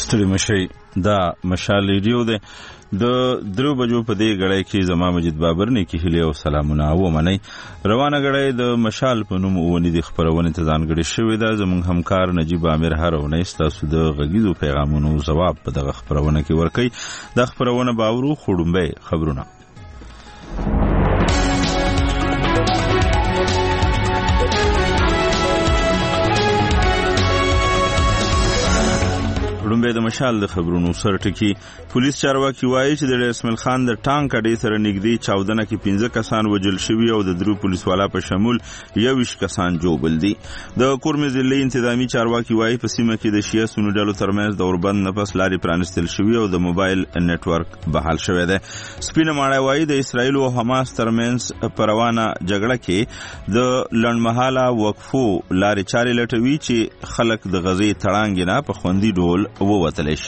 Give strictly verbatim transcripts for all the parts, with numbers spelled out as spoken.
ستړي مشي دا مشال ریډیو ده د درو بجو په دې غړې کې زما مجید بابر نه کې هلي او سلامونه او منی روانه غړې د مشال په نوم ونی د خبرونه ته ځانګړي شوې ده زموږ همکار نجیب عامر هرونه ستاسو د غږیزو پیغامونو جواب په دغه خبرونه کې ورکړي د خبرونه باورو خړومبه خبرونه لومبه د مشال د خبرونو سرټکی پولیس چارواکي وایي چې د اسماعیل خان د ټانک اډې سره نږدې چاودنه کې پنځه کسان وژل شوي او د درو پولیس والا په شمول یویش کسان جوړ دي د کورمز ضلعي انتظامی چارواکي وایي په سیمه کې د شیعه سنی ډلو ترمنځ د اوربند نفس لارې پرانستل شوي او د موبایل نتورک بحال شوی دی سپینه ماړی وایي د اسرائیل او حماس ترمنځ پروانه جګړه کې د لړمحاله وقفو لارې چارې لټوي چې خلک د غزې تړانګ نه په خوندي ډول ووتلش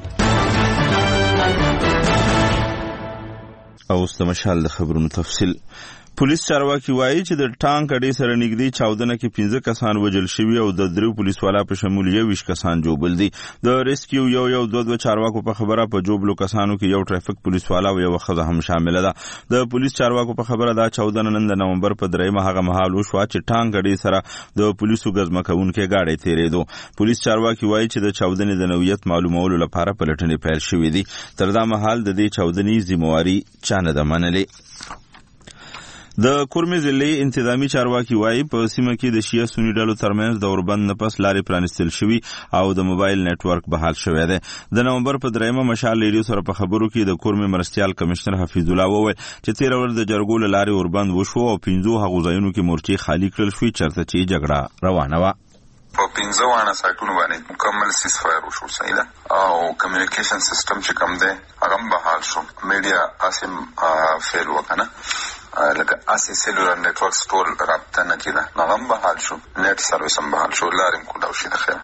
او استمشال د خبرونو تفصیل پولیس چارواکي وایي چې د ټانک اډې سره نږدې چاودنه کې پنځه کسان وژل شوي او د درو پولیس والا په شمول یویش کسان جوړ دي د ریسکیو یو یو دوه دوه چارواکو په خبره په جوړلو کسانو کې یو ټریفیک پولیس والا او یو ښځه هم شامل ده د پولیس چارواکو په خبره دا چاودنه نن د نومبر په دریمه هغه مهال وشوه چې ټانک اډې سره د پولیسو ګزمکونکو گاډي تیرېدو پولیس چارواکي وایي چې د چاودنې د نوعیت معلومولو لپاره پلټنې پیل شوې دي تر دا مهال د دې چاودنې ذمہواری چا نه ده منلې د کورمز ضلعي انتظامی چارواکي وایي په سیمه کې د شیعه سنی ډلو ترمنځ د اوربند نفس لارې پرانستل شوي او د موبایل نتورک بحال شوی دی د نومبر په دریمه مشال ریډیو سره په خبرو کې د کورمز مرستیال کمشنر حفیظ الله وویل چې تیر ورځ د جرګو له لارې اوربند وشو او پنځو هغو ځایونو کې مورچې خالی کړل شوې چېرته چې جګړه روانه وه په پنځه وانه سایټونو باندې مکمل سیس فایر وشو صحیح ده او کمیونیکیشن سیستم چې کوم دی هغه بحال شو میډیا اسیم فیل وکنه لکه اسی سیلولر نیټورک ټول رابطه نه کیده هغه بحال شو نیټ سرویس هم بحال شو لارې کولاو شي د خیر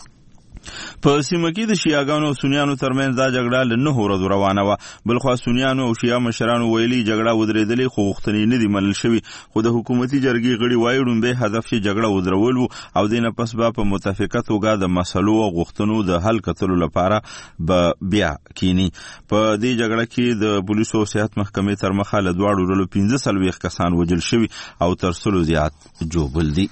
په سیمه کې د شیعاګانو او سنیانو ترمنځ دا جګړه له نهو ورځو روانه وه بلخوا سنیانو او شیعه مشرانو ویلي جګړه ودرېدلې خو غوښتنې نه دي منل شوي خو د حکومتي جرګې غړي وایي ړومبی هدف یې جګړه ودرول و او دې نه پس به په متفقه توګه د مسلو او غوښتنو د حل کتلو لپاره به بیا کینی په دې جګړه کې د پولیسو او صحت محکمې تر مخه له دواړو ډلو پنځه څلوېښت کسان وژل شوي او تر سلو زیات جوبل دي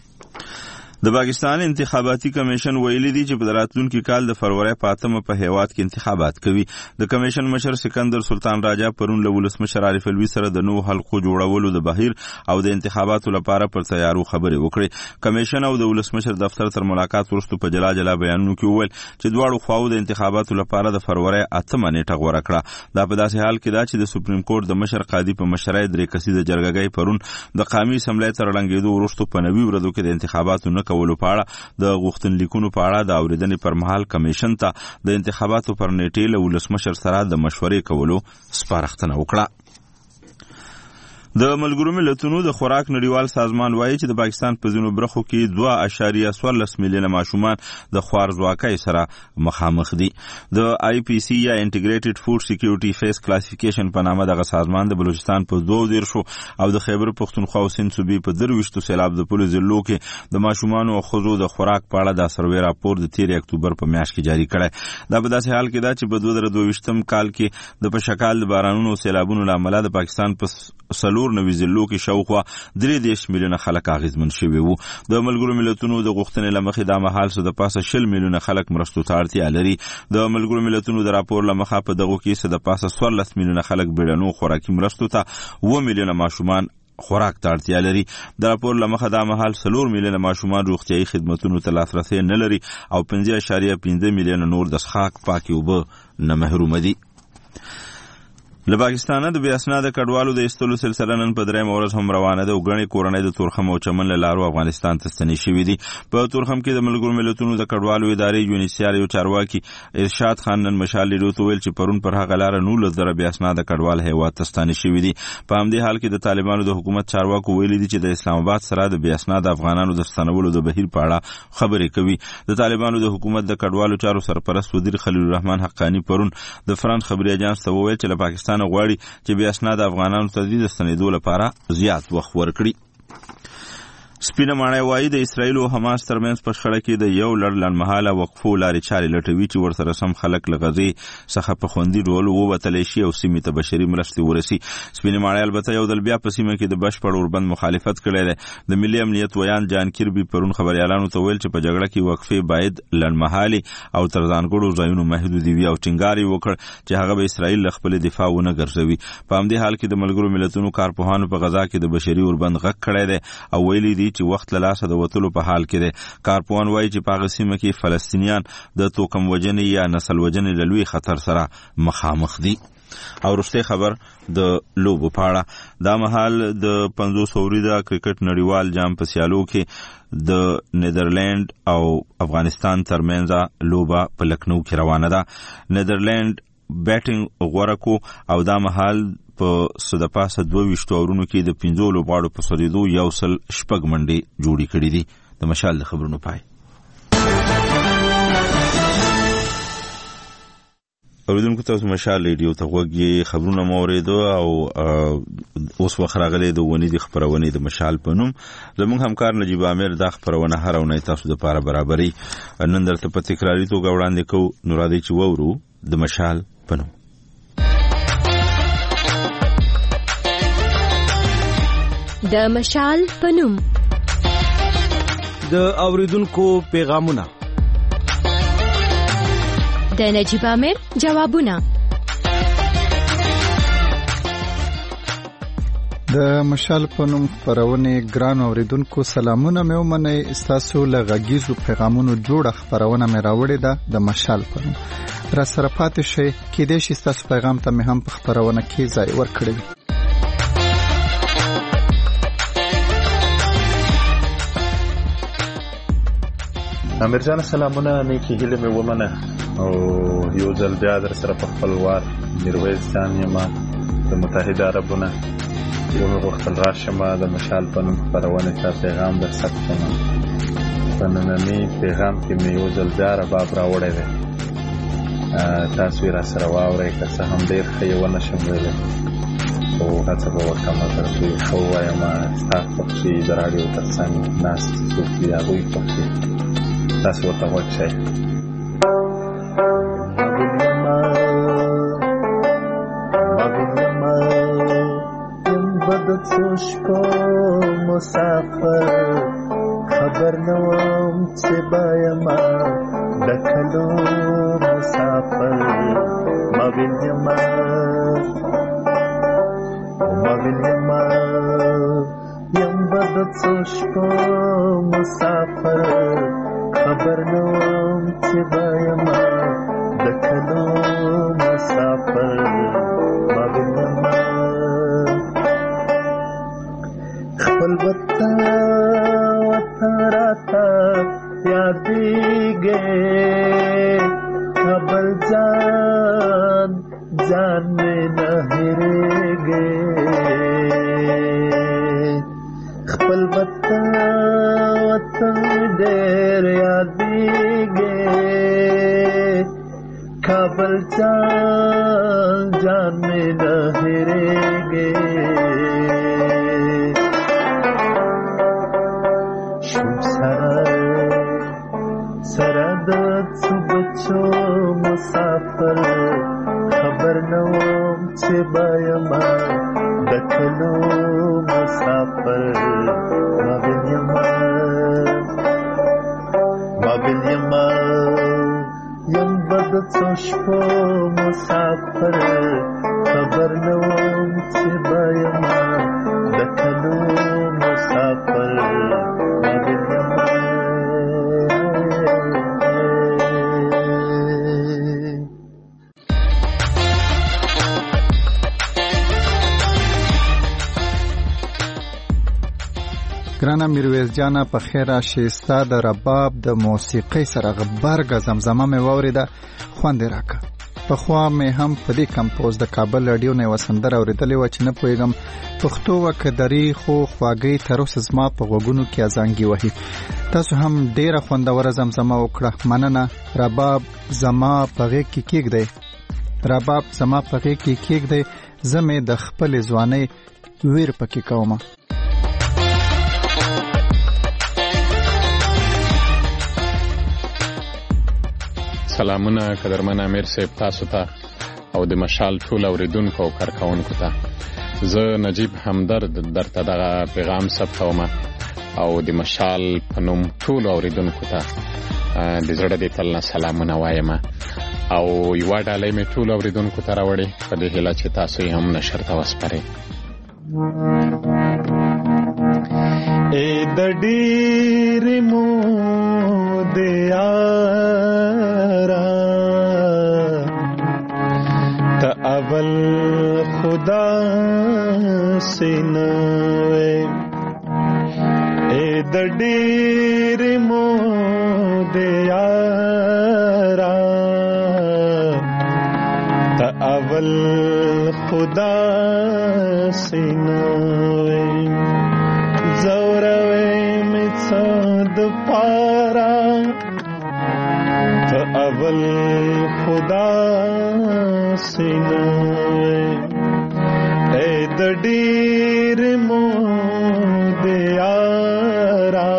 د پاکستان انتخاباتي کمیشن ویلي دی چې په راتلونکي کال د فروری په اتمه په هیواد کې انتخابات کوي د کمیشن مشر سکندر سلطان راجا پرون له ولسمشر عارف الوی سره د نو حلقو جوړولو د بهیر او د انتخاباتو لپاره پر تیارو خبرې وکړې کمیشن او د ولسمشر دفتر تر ملاقات وروسته په جلا جلا بیانونو کې وویل چې دواړو خواو د انتخاباتو لپاره د فروری اتمه نیټه غوره کړه دا په داسې حال کې ده چې د سپریم کورټ د مشر قاضي په مشرۍ درې کسیزه جرګه پرون د قومي اسمبلی تر ړنګېدو وروسته په نوي ورځو کې د انتخاباتو نه کولو په اړه د غوښتنلیکونو په اړه د اورېدنې پر مهال کمیشن ته د انتخاباتو پر نیټې له ولسمشر سره د مشورې کولو سپارښتنه وکړه د ملګرو ملتونو د خوراک نړیوال سازمان وایي چې د پاکستان په ځینو برخو کې دوه اعشاریه څوارلس میلیونه ماشومان د خوارځواکۍ سره مخامخ دي د آی پی سی یا انټیګریټډ فوډ سکیورټي فیس کلاسیفیکیشن په نامه دغه سازمان د بلوچستان په دوه دیرشو او د خیبر پښتونخوا او سند صوبې په درویشتو سیلاب د پولو ضلعو کې د ماشومانو او ښځو د خوراک په اړه د سروې راپور د تیر اکتوبر په میاشت کې جاری کړی دا په داسې حال کې ده چې په دوه زره دوه ویشتم کال کې د پشکال د بارانونو او سیلابونو له امله د پاکستان په سلور نوي ضلعو کې شاوخوا درې دېرش میلیونه خلک اغېزمن شوي وو د ملګرو ملتونو د غوښتنې له مخې دا مهال څه د پاسه شل میلیونه خلک مرستو ته اړتیا لري د ملګرو ملتونو د راپور له مخه په دغو کې څه د پاسه څوارلس میلیونه خلک بیړنو خوراکي مرستو ته اووه میلیونه ماشومان خوراک ته اړتیا لري د راپور له مخه دا مهال څلور میلیونه ماشومان روغتیایي خدمتونو ته لاسرسی نه لري او پنځه اعشاریه پنځه میلیونه نور د څښاک پاکې اوبه نه محرومه دي له پاکستانه د بې اسناده کډوالو د ایستلو سلسله نن په درېیمه ورځ هم روانه ده او ګڼې کورنۍ د تورخم او چمن له لارو افغانستان ته ستنې شوي دي په تورخم کې د ملګرو ملتونو د کډوالو ادارې یونیسیار یو چارواکي ارشاد خان نن مشال ریډیو ته ویل چې پرون پر هغه لاره نولس زره بې اسناده کډوال هیواد ته ستانې شوي دي په همدې حال کې د طالبانو د حکومت چارواکو ویلي دي چې د اسلام آباد سره د بې اسناده افغانانو د ستنولو د بهیر په اړه خبرې کوي د طالبانو د حکومت د کډوالو چارو سرپرست وزیر خلیل الرحمن حقانی پرون د فرانس خبري اژانس ته وویل چې له پاکستان غواړي چې بې اسناده افغانانو ته د ستنېدو لپاره زیات وخت ورکړي سپینه ماڼۍ وایي د اسرایل او حماس ترمنځ په شخړه کې د یو لړ لنډمهاله وقفو لارې چارې لټوي چې ورسره سم خلک له غزې څخه په خوندي ډول ووتلی شي او سیمې ته بشري مرستې ورسي. سپینه ماڼۍ البته یو ځل بیا په سیمه کې د بشپړ اوربند مخالفت کړی دی. د ملي امنیت ویان جان کیربي پرون خبریالانو ته ویل چې په جګړه کې وقفې باید لنډمهالې او تر ځانګړو ځایونو محدودې وي او ټینګار یې وکړ چې هغه به اسرایل له خپلې دفاع ونه ګرځوي. په همدې حال کې د ملګرو ملتونو کارپوهانو په غزا کې د بشري اوربند غږ کړی دی او ویلي دي چې وخت له لاسه د وتلو په حال کې دی. کارپوهان وایي چې په هغه سیمه کې فلسطینیان د توکم وژنې یا نسل وژنې له لوی خطر سره مخامخ دي. او وروستی خبر د لوبو په اړه. دا مهال د پنځوس اوریزه کرکټ نړیوال جام په سیالو کې د نیدرلند او افغانستان ترمنځ لوبه په لکنو کې روانه ده. نیدرلند بیټینګ غوره کو او دا مهال په صدپاسه دوه ویشتو اورونو کې د پنځو لوبغاړو په سریدو یو سل شپږ منډې جوړې کړې دي. د مشال د خبرونو پای. اوریدونکو تاسو مشال ریډیو ته غوږی خبرونه مو اوریدو او اوس وخت راغلی د ونې د خبرونې د مشال په نوم. زموږ همکار نجیب عامر دا خبرونه هر اونۍ تاسو د لپاره برابري نن درته په تکراري توګه وړاندې کوو. نو راځئ چې وورو د مشال په نوم. د مشال په نوم د اوریدونکو پیغامونه، د نجیب عامر جوابونه. د مشال په نوم خبرونه ګران اوریدونکو سلامونه مې ومنئ. تاسو له غږیزو پیغامونو جوړه خبرونه مې راوړې ده د مشال په نوم. را سره پاتې شئ، کېدای شي تاسو پیغام ته مې هم په خبرونه کې ځای ورکړئ. امیر جان سلامونه، نیکی هیله مې ومنه او یو ځل بیا در سره په خپل وار میرویس جان یم د متحده عربونه. یو مې غوښتل راشم د مشال په نوم خپرونې ته پیغام در ثبت کړم. په ننني پیغام کې مې یو ځل بیا رباب راوړی دی. تاسو یې را سره واورئ، که څه هم ډېر ښه یې ونه شم ویلی خو هڅه به وکړم تر څو یې ښه ووایم. ستا خوښ شي، د راډیو تر څنګ ناست څوک دي هغوی خوښ شي، تاسو ورته غوږ شئ. مسافر خبر نوم چې بایم د کلو مسافر ما وینم ما وینم یم بد څوشکو مسافر خبر نوم چې بایم د کلو مسافر ما وینم خپل وطن وطن راته یادېږي خبر جان جان مې نه هېرېږي خپل وطن وطن ډېر یادېږي کابل جان جان مې نه هېرېږي بچو مسافر خبر نوم چې بایم د کلو مسافر ما وینم ما وینم یم بد څوشکو مسافر خبر نوم چې بایم د کلو مسافر ما وینم ګرانه میرویس جانا په خیر راشي. ستا د رباب د موسیقۍ سره غبرګه زمزمه مې واورېده، خوند یې راکړه. پخوا مې هم په دې کمپوز د کابل راډیو نه یوه سندره اورېدلې وه چې نه پوهېږم پښتو وه که دري، خو خواږۍ تر اوسه زما په غوږونو کې اذانګي وهي. تاسو هم ډېره خوندوره زمزمه وکړه، مننه. رباب زما په غېږ کې کېږدی، رباب زما په غېږ کې کېږدی، زه مې د خپلې ځوانۍ ویر پکې کومه. سلامونه قدرمن امیر صاحب تاسو ته او د مشال ټول اوریدونکو او کارکونکو ته. زه نجیب همدرد درته دغه پیغام ثبتوم او د مشال په نوم ټول اوریدونکو ته د زړه د تل نه سلامونه وایم او یو ډالۍ مې ټول اوریدونکو ته راوړي په دې هیله چې تاسو یې هم نشر ته وسپارئ. اے د ډېرې مودې یاره ته اول خدا سے نه وې، اے د ډېرې مودې یاره ته اول خدا سے نه وې، زوروي مې څه د پاره ته اول خدا سے نه وې، اے د ډېرې مودې یاره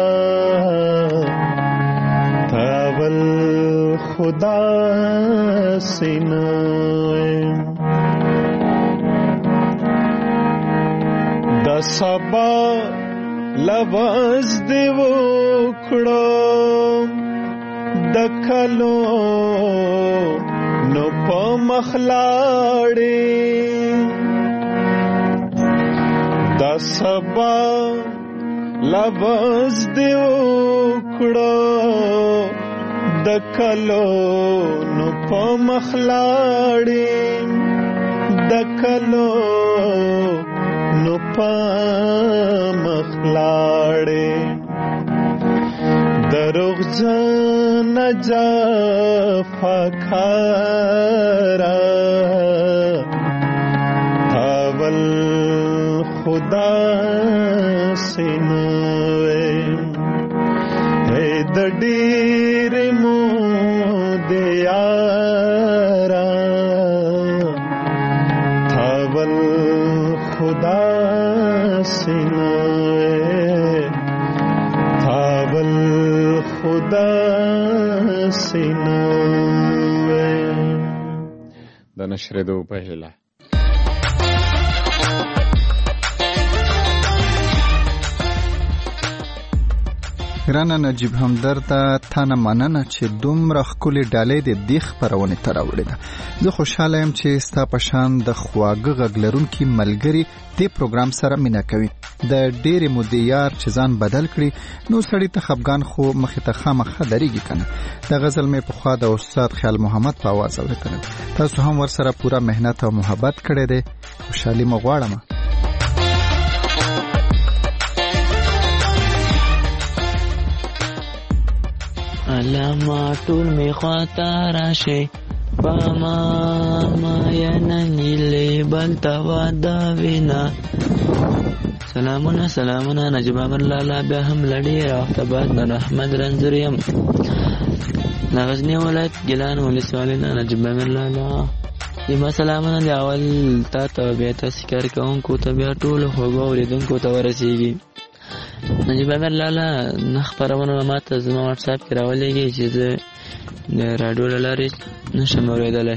ته اول خدا سے نه وې، د سبا لباس دی وکړو د کلو نو په مخلاړې، د سبا لباس دی وکړو د کلو نو په مخلاړې، د کلو نو په مخلاړې، دروغ جن جفاکارا اول خدا سے نه وې، اے د ډېرې مودې یاره اول خدا سے نه وې، اول خدا سے نه وې. د نشریدو په هیله. ګرانه نجیب همدرد تا نه مننه چې دومره ښکلې ډالۍ د دې خپرونې ته راوړې ده. زه خوشحاله یم چې ستا په شان د خواږه غږ لرونکي ملګري دې پروګرام سره مینه کوي. د ډېرې مودې یار چې ځان بدل کړي نو سړی ته خفګان خو مخې ته خامخا درېږي که نه. د غزل مې پخوا د استاد خیال محمد په اواز اورېدلی، تاسو هم ورسره پوره محنت او محبت کړی دی. خوشحالي مو غواړم. علامه ټول می خواته راشي پاما ما یننیلی بلتا وادا وینا. سلامونه سلامونه نجیب امر لالا بیا هم لړی وخت بعد نن احمد رنځور یم د غزنی ولایت ګیلان ولسوالۍ نه. نجیب امر لالا یما سلامونه دی اول تا ته بیا تاسو کار کوونکو ته بیا ټول خوږو اوریدونکو ته ورسیږي. نجیب امر لالا نه خبرونه ماته زما واتس اپ کې راولېږي چې زه د راډیو له لارې نشم اورېدلی.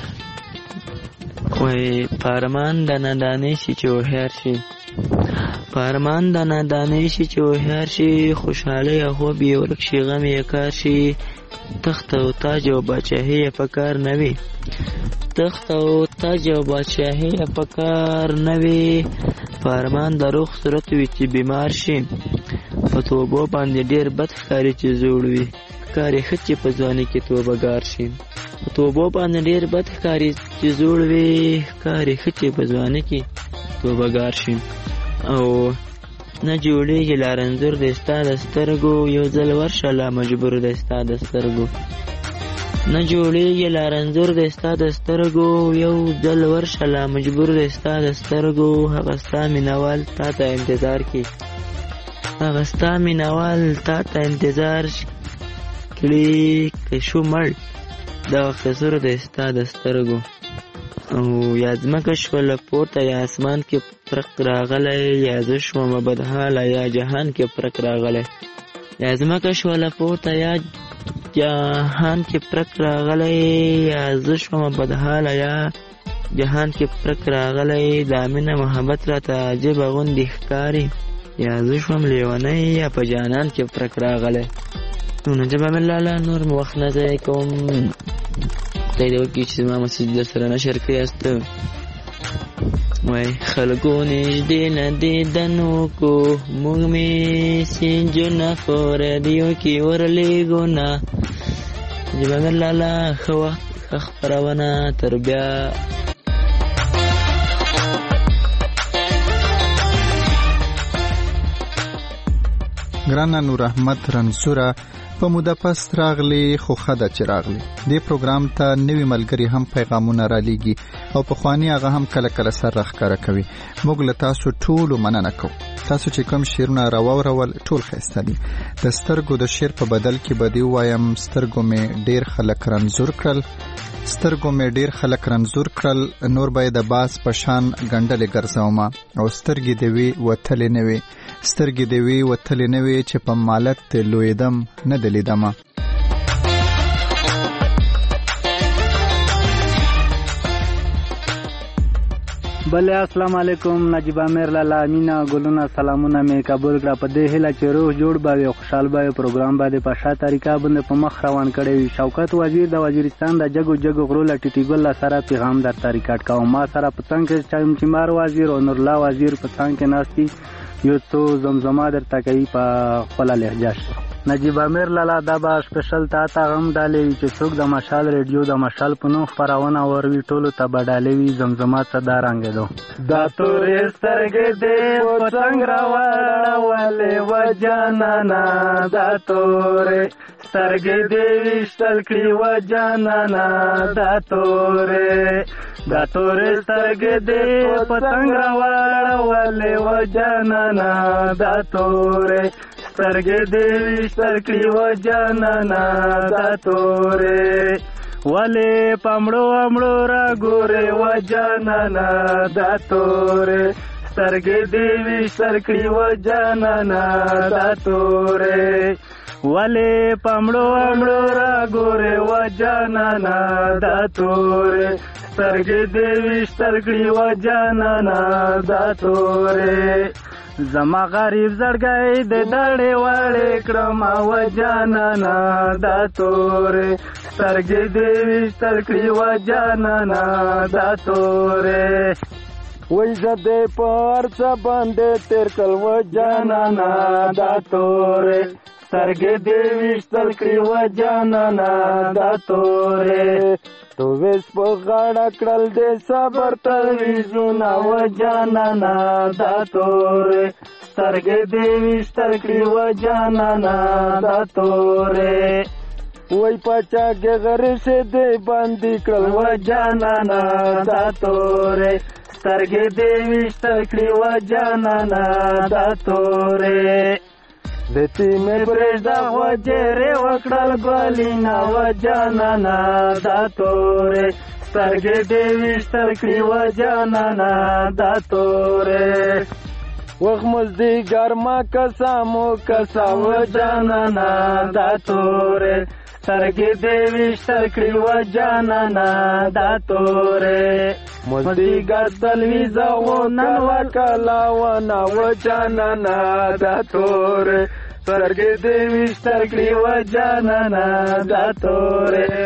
وایي پارمان د نادانۍ شي چې هوښیار شي، پارمان د نادانۍ شي چې هوښیار شي، خوشحالۍ او خوب یې ورک شي، غم یې کار شي، تخت او تاج او باچاهي یې په کار نه وي، تخت او تاج او باچاهي یې په کار نه وي، پارمان د روغ صورت وي چې بیمار شي، په توبو باندې ډېر بد ښکاري چې زوړ وي، ښکاري ښه چې په ځواني کې توبهګار شي، په توبو باندې ډېر بد ښکاري چې زوړ وي، ښکاري ښه چې په ځواني کې توبهګار شي. او نه جوړېږي لا رنځور دی ستا د سترګو، یو ځل ورشه لا مجبور دی ستا د سترګو، نه جوړېږي لا رنځور دی ستا د سترګو، یو ځل ورشه لا مجبور دی ستا د سترګو، هغه ستا مینهوال تا ته انتظار کړي، هغه ستا مینهوال تا ته انتظار کړي، که شو مړ دغه قصور دی ستا د سترګو. او یا ځمکه شوله پورته یا اسمان کې فرق راغلی، یا زه شومه بدحاله یا جهان کې فرق راغلی، یا ځمکه شوله پورته یا جهان کې پرک راغلی یا زه شوم بدحاله یا جهان کې پرک راغلی دا مینه محبت راته عجیبه غوندې ښکاري یا زه شوم لیونی یا په جانان کې پرک راغلی نو نجیبه مې لاله نور مې وخت نه ضایع کوم خدای دې وکړي چې زما مسیج در سره نشر کړیاست وای خلکو نږدې نه دیدن وکړو موږ مې سینجونه په رادیو کې ورلېږو نه نجیبه مې لاله ښه وخت ښه خپرونه تر بیا ګرانه نور احمد رنسوره په موده پس راغلی خو خده چې راغلی دې پروګرام ته نوی ملګری هم پیغامونه را لیږي او په خواني هغه هم کله کله سر راښکاره کوي موږ له تاسو ټولو مننه کوو تاسو چې کوم شعرونه راواورول ټول ښایسته دي د سترګو د شعر په بدل کې به دې ووایم سترګو مې ډېر خلک رنځور کړل سترګو مې ډېر خلک رنځور کړل نور به د باز په شان ګنډلې ګرځومه او سترګې دې وي وتلې نه وي سترګې دې وي وتلې نه وي چې په مالت لویدم نه د لیدمه بله السلام علیکم نجیب امیر لالا مینا ګلونه سلامونه مې قبول کړه په دې هیله چې روح جوړ به وي او خوشحال به وي پروګرام باندې په ښه طریقه باندې په مخ روان کړی وي شوکت وزیر د وزیرستان د جګو جګو غرو له ټیټي ګل سره پیغام درته ریکارډ کوم ما سره په څنګ کې چمچمار وزیر او نورالله وزیر په څنګ کې ناستي یو څو زمزمه درته کوي په خپله لهجه نجیب امیر لالا دا به سپیشل تا ته هم ډالې وي چې څوک د مشال ریډیو د مشال په نوم خپرونه وروي ټولو ته به ډالې وي زمزمه څه دا رنګېدو دا تورې سترګې دې په څنګ راواړولې وه جانانه دا تورې سترګې دې ویشتل کړي وه جانانه دا تورې دا تورې سترګې دې په څنګ راواړولې وه جانانه دا تورې سترګې دې ویشتل کړي وه جانانه دا تورې ولې پمړو امړو را ګورې وه جانانه دا تورې سترګې دې ویشتل کړي وه جانانه دا تورې ولې پمړو امړو را ګورې وه جانانه دا تورې سترګې دې ویشتل کړي وه جانانه دا تورې زما غریب زړګی د دړې وړې کړم وه جانانه دا تورې سترګې دې ویشتل کړي وه جانانه دا تورې وای زه دې په هر څه باندې تېر کړل وه جانانه دا تورې سترګې دې ویشتل کړي وه جانانه دا تورې تو ویس په غاړه کړل دې صبر تلویزونه وه جانانه دا تورې سترګې دې ویشتل کړي وه جانانه دا تورې وای پاچاګې غریسې دې بندي کړل وه جانانه دا تورې سترګې دې ویشتل کړي وه جانانه دا تورې دتی مې پرېږده وجرې وکړل ګلینا وه جانانه دا تورې سترګې دې ویشتل کړي وه جانانه دا تورې وخت مزدي ګرمه کسامو کسا وه جانانه دا تورې سترګې دې ویشتل کړي وه جانانه دا تورې مزدیګر تلویزونه وکلاونه وه جانانه دا تورې سترګې دې ویشتل کړي وه جانانه دا تورې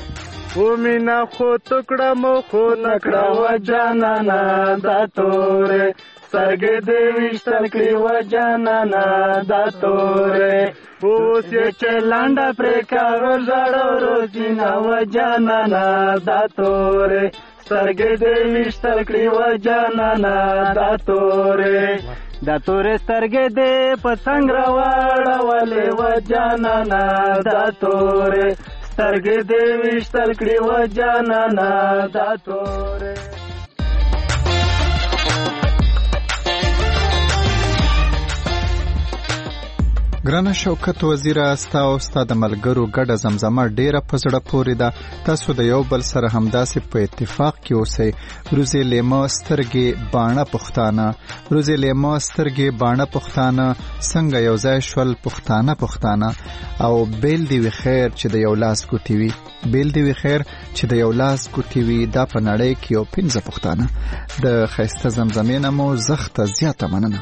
و مینا خو تو کړم خو نه کړه وه جانانه دا تورې سترګې دې ویشتل کړي وه جانانه دا تورې اوس یې چې لنډه پرې کاوه ژړو روزینه وه جانانه دا تورې سترګې دې ویشتل کړي وه جانانه دا تورې دا تورې سترګې دې په څنګ راواړولې وه جانانه دا تورې سترګې دې ویشتل کړي وه جانانه دا تورې ګران ګرانه شوکت وزیره، ستا او ستا د ملګرو ګډه زمزمه ډیره په زړه پورې ده. تاسو د یو بل سره همداسې په اتفاق کې اوسئ. روزې لیمه سترګې باڼه پښتانه، روزې لیمه سترګې باڼه پښتانه، څنګه یو ځای شول پښتانه پښتانه. او بیل دی وی خیر چې د یو لاس ګوتې وي، بیل دی وی خیر چې د یو لاس ګوتې وي. دا په نړۍ کې یو پنځه پښتانه. د ښایسته زمزمې نه مو زخته زیاته مننه.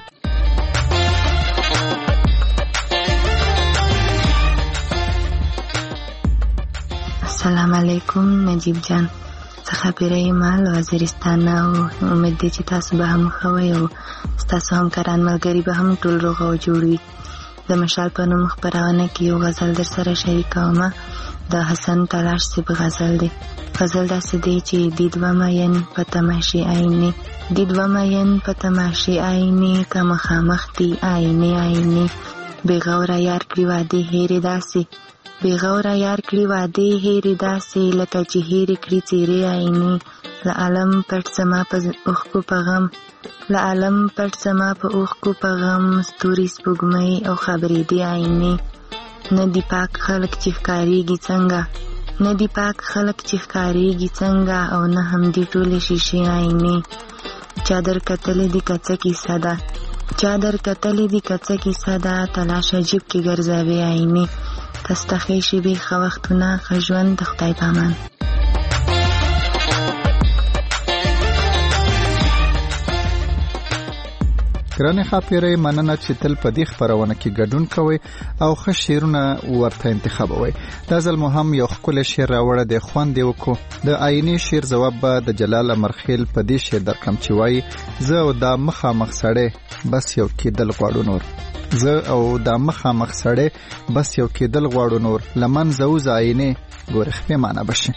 السلام علیکم نجیب جان، څخه پیری مال وزیرستان او امید دی چې تاسو به هم خوي او تاسو هم کران ملګری به هم ټول روغ او جوړ وي. د مشال په نوم خبرونه کې یو غزل در سره شریکوم. د حسن تلاش سی به غزل دی. غزل داسې دی چې دیدو ماین په تماشې آینه، دیدو ماین په تماشې آینه، که مخامخ دی آینه آینه. بغور یار کړی واده هېرې داسې، بغور یار کړی واده هېرې داسې، لکه چې هېرې کړی څېرې آینه. له عالم پټ زما په اوښکو په غم، له عالم پټ زما په اوښکو په غم، ستوري سپوږمۍ او خبرې دی آینه. نه دی پاک خلک چې ښکارېږي څنګه، نه دی پاک خلک چې ښکارېږي څنګه، او نه هم دی ټولې شیشې آینې. چادر کتلې دی کڅه کیسه ده، چادر کتلې دی کڅه کیسه ده، تلاش عجیب کې ګرځوي آینې. تستخې شیبې ښه وختونه، ښه ژوند، د خدای په امان. ګرانې ښاپیرۍ، مننه چې تل په دې خپرونه کې ګډون کوئ او ښه شعرونه ورته انتخابوئ. دا ځل مو هم یو ښکلی شعر راوړی دی، خوند یې وکړو. د آینې شعر ځواب به د جلال امرخیل په دې شعر درکړم چې وایي: زه او دا مخامخ سړی بس یو کېدل غواړو نور، زه او دا مخامخ سړی بس یو کېدل غواړو نور، لمن زوز آینې ګورې خپې معنی بشي.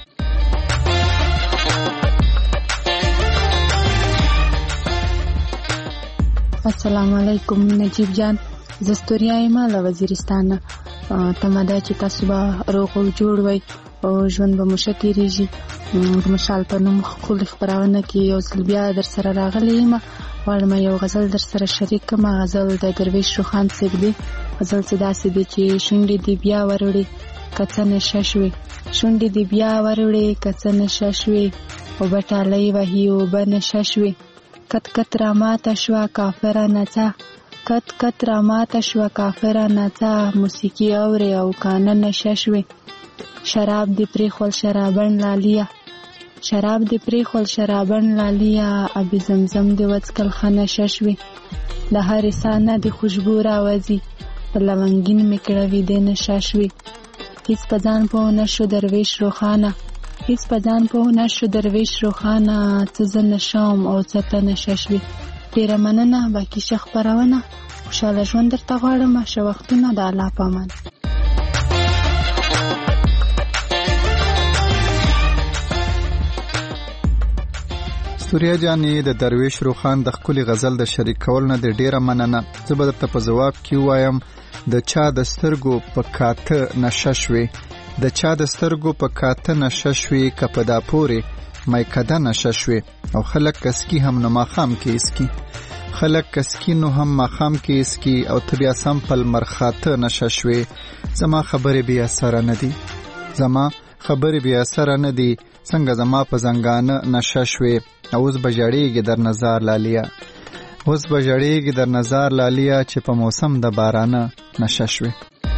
السلام علیکم نجیب جان، زستوریا ایما له وزیرستان. تماده چې تاسو به روغ او جوړ وئ او ژوند به مو ښه تېرېږي. د مشال په نوم ښکلې خپرونه کې یو ځل بیا در سره راغلی یم. غواړم یو غزل در سره شریک کړم. غزل د درویش روخان صاحب دی. غزل څه داسې دی چې شونډې دې بیا وروړې که څه نشه شوې، شونډې دې بیا وروړې که څه نشه شوې، اوبه ټالۍ وهي اوبه نشه شوې. کت کت را ماته شوه کافره نڅه، کت کت را ماته شوه کافره نڅه، موسیقي اورې او کانه نشه شوې. شراب دې پرېښول شرابن لاليه، شراب دې پرېښول شرابن لاليه، ابي زمزم دې وڅکل ښه نشه شوې. د هرې ساه نه دې خوشبو راوځي، په لونګین مې کړه ویدې نشه شوې. هېڅ په ځان پوه نه شو درویش روښانه، هېڅ په ځان پوه نه شو درویش روښانه، څه زه نشه وم او څه ته نشه شوې. ډېره مننه. باقي ښه خپرونه. خوشحاله ژوند درته غواړم. ښه وختونه. د الله په امان. ستوریا جانې، د درویش روخان د ښکلي غزل د شریک کول نه د ډیره مننه. زه به درته په ځواب کې وایم: د چا د سترګو په کاته نشه شوې، د چا د سترګو په کاته نشه شوې، که په دا پورې میکده نشه شوې. او خلک کسکی هم نو ماښام کې اسکی، خلک کسکی نو هم ماښام کې اسکی، او ته بیا سم په لمر خاته نشه شوې. زما خبرې بې اثره نه دي، زما خبرې بې اثره نه دي، څنګه زما په زنګانه نشه شوې. اوس به ژړېږي در نظر لاليه، اوس به ژړېږي در نظر لاليه، چې په موسم د بارانه نشه شوې.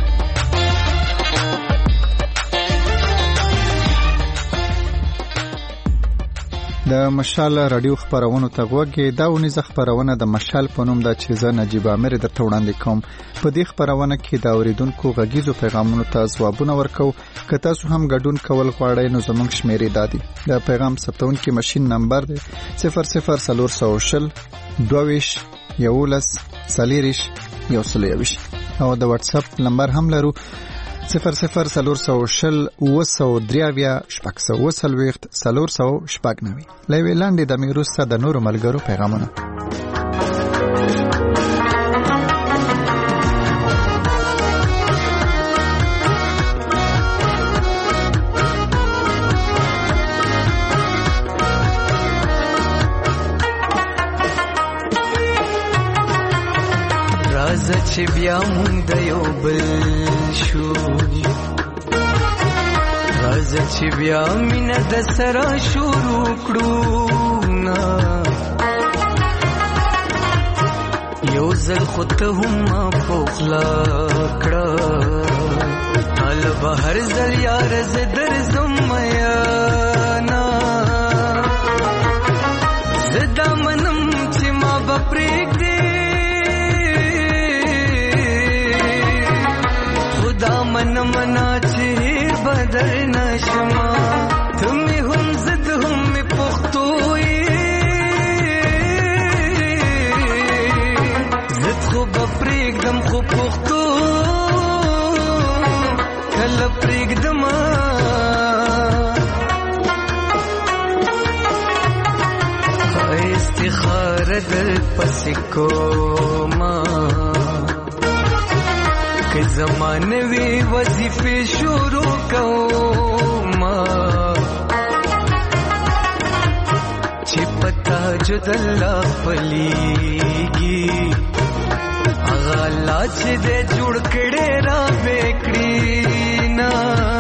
د مشال رادیو خبرونو ته غوږی. دا ونیزه خبرونه د مشال په نوم ده چې زه نجیب عامر درته وړاندې کوم. په دې خبرونه کې د اوریدونکو غږیزو پیغامونو ته ځوابونه ورکو. که تاسو هم ګډون کول غواړئ نو زموږ شمیرې دادي. د پیغام ثبتونکي ماشین نمبر دی صفر صفر څلور سوه شل دوه ویشت یولس څلېرویشت یو سل یوویشت، او د واتس اپ نمبر هم لرو صفر صفر څلور سوه شل اوه سوه درې اویا شپږ سوه اوه څلوېښت څلور سوه شپږ نوي. له یوې لنډې دمې وروسته د نورو ملګرو پیغامونه. راځه چې بیا مونږ د یو بل شو راځه چې بیا مینه د سره شروع کړو نه یو ځل خو ته هم ما پوخلا کړه حال به هر ځل یار زه درځم میانا زه دا منم چې ما به پرېږدې خدا منم نه چې بدر نشما ته مې هم زد هم مې پښتو خو بپریږدم خو پښتو کله پریږدم استخاره دل پسې کوما که زمانه وی وظیفې شروع کوما چې پتا جد الله پلیږي الله چې دې جوړ کړي را وکړي نا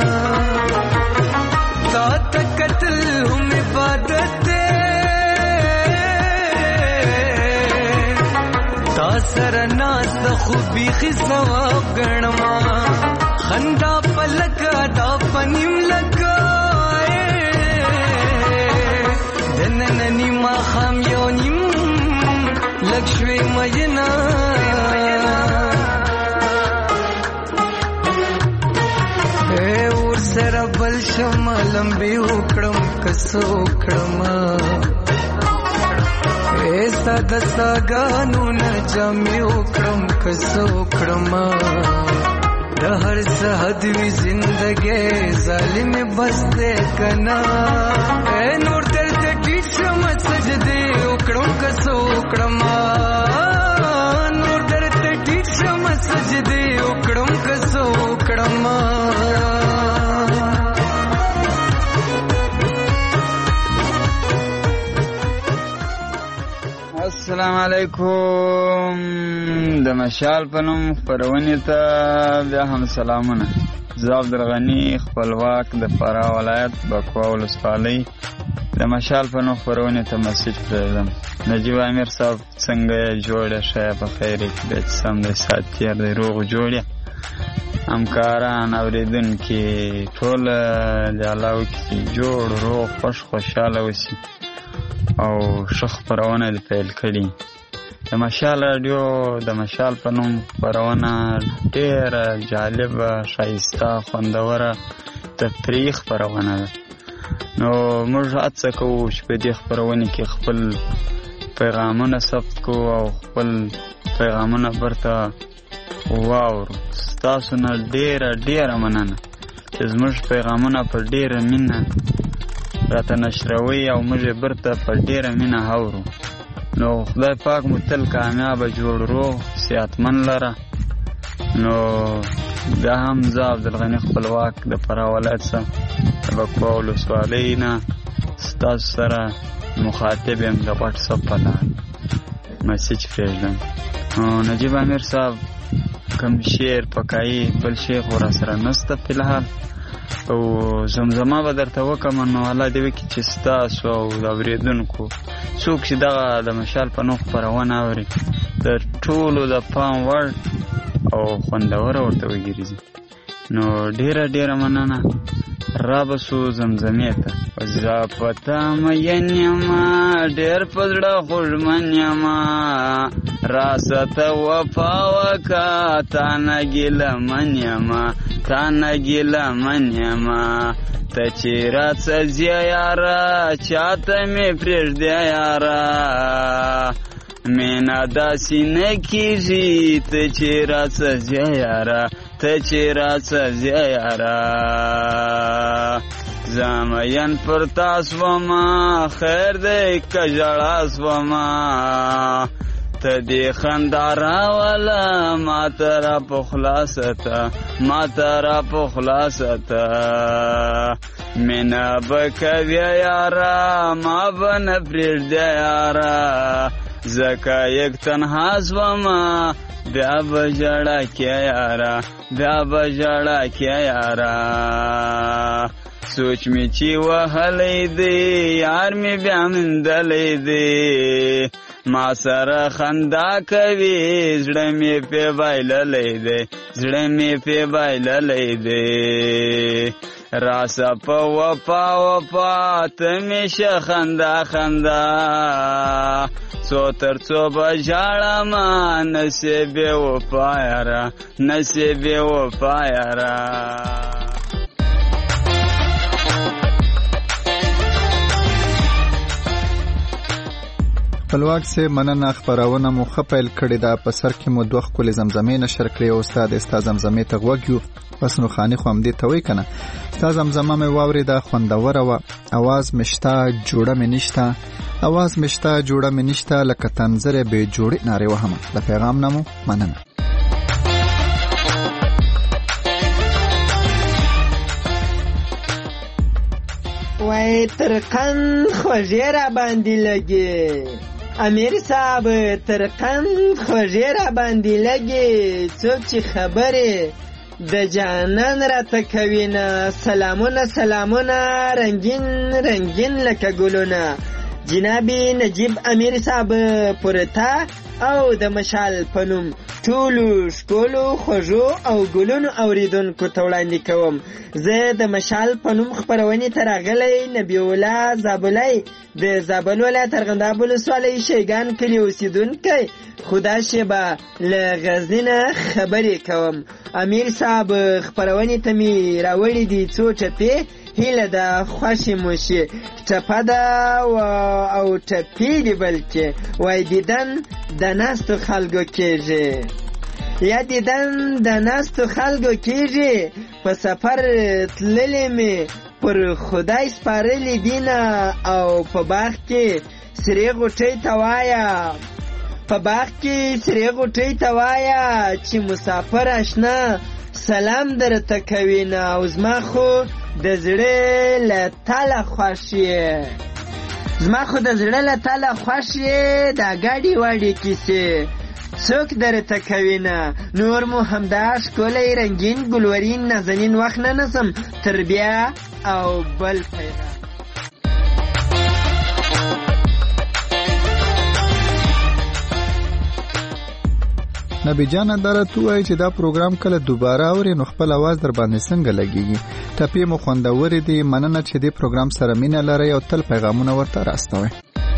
تا تکتل هم عبادت تا سره ناز خوبي خي ثواب ګڼما خندا پلکا دا پنیم لګای دنننی ما خام یو نیم لکشوي مجنا سره بل شمالم به وکړم کسو کړم ایستا د ساګانو نه جامې وکړم کسو کړم د هر صحت وی زندګي ظالم بس دې کنا اے نور دل ته ټیټ شم سجدي وکړم کسو کړم نور دل ته ټیټ شم سجدي وکړم کسو کړم السلام علیکم د مشال په نوم خپرونې ته بیا هم سلامونه زه عبدالغني خپلواک د فراه ولایت بکوا ولسوالۍ د مشال په نوم خپرونې ته مسیج پرېږدم نجیب امیر صاحب څنګه یې جوړ یې ښه یې په خیر یې کړې چې سم دی ساعت تېر دی روغ جوړ یې همکاران اورېدونکي ټول د الله وکړي چې جوړ روغ خوش خوشحاله اوسي او ښه خپرونه دې پیل کړي د مشال راډیو د مشال په نوم خپرونه ډېره جالبه ښایسته خوندوره تفریح خپرونه ده نو موږ هڅه کوو چې په دې خپرونې کې خپل پیغامونه ثبت کوو او خپل پیغامونه برته واورو ستاسو نه ډېره ډېره مننه چې زموږ پیغامونه په ډېره مینه راته نشروي او موږ یې برته په ډېره مینه اورو نو خدای پاک مو تل کامیابه جوړ روغ صحتمند لره نو بیا هم زه عبدالغني خپلواک د فراه ولایت څخه د بکوا ولسوالۍ نه ستاسو سره مخاطب یم د واټساپ په لارې مسیج پرېږدم نجیب امیر صاحب کوم شعر پکایي بل شی خو راسره نسته فلحال او زمزمه به درته وکړم نو الله دې وکړي چې ستاسو او د اورېدونکو څوک چې دغه د مشال په نوم خپرونه اوري د ټولو د پام وړ او خوندوره ورته وګرځي نو ډېره ډېره مننه رابه سو زمزمې ته زه په تا مین یمه ډېر په زړه خوږمن یمه راسته وفا وکړه تا نه ګیلمن یمه تا نه ګیلمن یمه ته چې راڅه ځې یاره چاته مې پرېږدې یاره مینا داسې نه کېږي ته چې راڅه ځې یاره ته چې راڅه ځې یاره زه مین پر تا سومه خیر دی که ژړا سومه ته دې خندا راوله ما ته را په خلاصه ته ما ته را په خلاصه ته مینه به کوې یاره ما به نه پرېږدې یاره زکه یک تنها زوما بیا بجړه کې یارا بیا بجړه کې یارا سوچ می چې وهلې دی یار می بیا مندلې دی ما سره خندا کوي زړه می په بایللې دی زړه می په بایللې دی راسا په وفا وفا ته می شه خندا خندا څو تر څو بجاړه ما نصیب وفا یارا نصیب وفا یارا خپلواک سے مننه خبرونه مو خپل کړی دا په سر کې مو دوه خپل زمزمې نشر کړی او استاد استاد زمزمې ته وګیو پس نو خاني خو هم دې ته وای کنه استاد زمزمه مې واوري دا خوندوره و आवाज مشتا جوړه مې نشتا आवाज مشتا جوړه مې نشتا لکه تنظره به جوړی ناره وهم د پیغام نامو مننه وای ترقن خوږی را باندې لګي امیر صاحب ترقن خوږی را باندې لګي څوک چې خبره د جانان را تکوینه سلامونه سلامونه رنگین رنگین لکه ګلونه جنابي نجیب امیر صاحب پرتا او د مشال پنوم ټولو شکولو خوږو او ګلونو اوریدونکو ته وړاندې کوم زه د مشال پنوم خپرونې ته راغلی نبی الله زابلی د زابل ولایت ارغنداب ولسوالۍ شیګان کلي اوسېدونکی خدا شیبه له غزني نه خبرې کوم امیر صاحب خپرونې ته مې راوړي دي څو ټپې هیله ده خوښې مو شي ټپه ده او ټپې دي بلکې وای دیدن د ناستو خلکو کېږي یا دیدن د ناستو خلکو کېږي په سفر تللی مې پر خدای سپارلی دینه او په باغ کې سرې غوټۍ ته وایه په باغ کې سرې غوټۍ ته وایه چې مسافر اشنا سلام درته کوي نه او زما خو د زړه له تاله خوښ یې زما خو د زړه له تاله خوښ یې دا ګاډي واډي کیسې څوک درته کوي نه نور مو همدا ښکلی رنګین ګلورین نازنین وخت نه نسم تر بیا او بل پیغام نبی جان انداره تو وای چې دا پروګرام کله دوباره اوري نو خپل आवाज در باندې څنګه لګيږي ټپې مو خوندورې دي مننه چې دې پروګرام سره مینه لري او تل پیغامونه ورته راستوي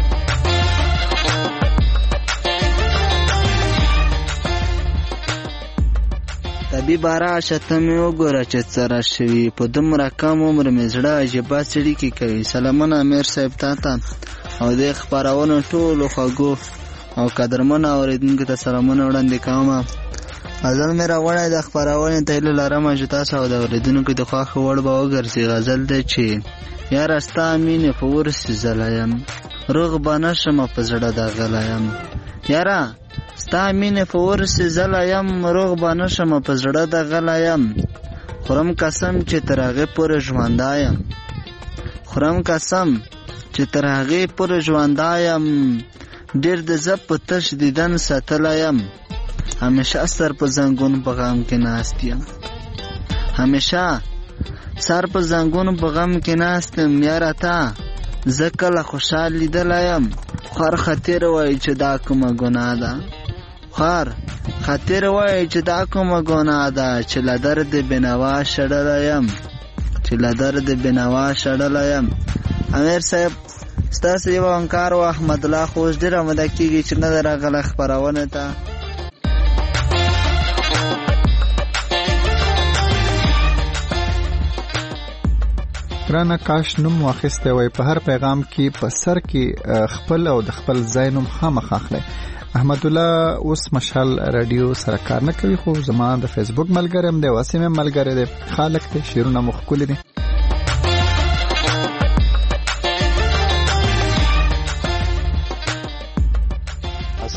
طبي بارا شتمه وګوره چې سره شوی په دومره کم عمر مې زړه عجیبه سړی کې کوي سلامونه امیر صاحب تاته او د خبرونو ټول خوګو او قدرمن اوریدونکو ته سلامونه وړاندې کوم غزل مې راوړی د خبرونې ته لرم چې تاسو او د اوریدونکو د خواخ وړ به وګرځي غزل دی چې یا راستا مینه په ورسې زلایم روغ باندې شم په زړه د غلایم یارا ستا مینه په ورسې زلایم روغ باندې شم په زړه د غلایم خرم قسم چې ترغه پر ژوندایم خرم قسم چې ترغه پر ژوندایم ډېر د زپ په تش دیدن ساتلایم همیشه سر په زنګون په غم کې ناستیم همیشه سر په زنګون په غم کې ناستم یاره تا زه کله خوشحال لیدلایم خور خطر وای چې دا کومه ګناه ده خور خطر وای چې دا کومه ګناه ده چې له درد بنوا شړلایم چې له درد بنوا شړلایم امیر صاحب ستاسو یو انکار و احمد الله خوش ډیر آمده کیږي چې نه راغله خبرونه ته ګرانه کاش نوم واخیسته وای په هر پیغام کې په سر کې خپل او د خپل ځای نوم خامخ اخلي احمد الله اوس مشال رادیو سره کار نه کوي خو زما د فیسبوک ملګریم دی واسمه ملګری دی خالق ته شیرونه مخکول دي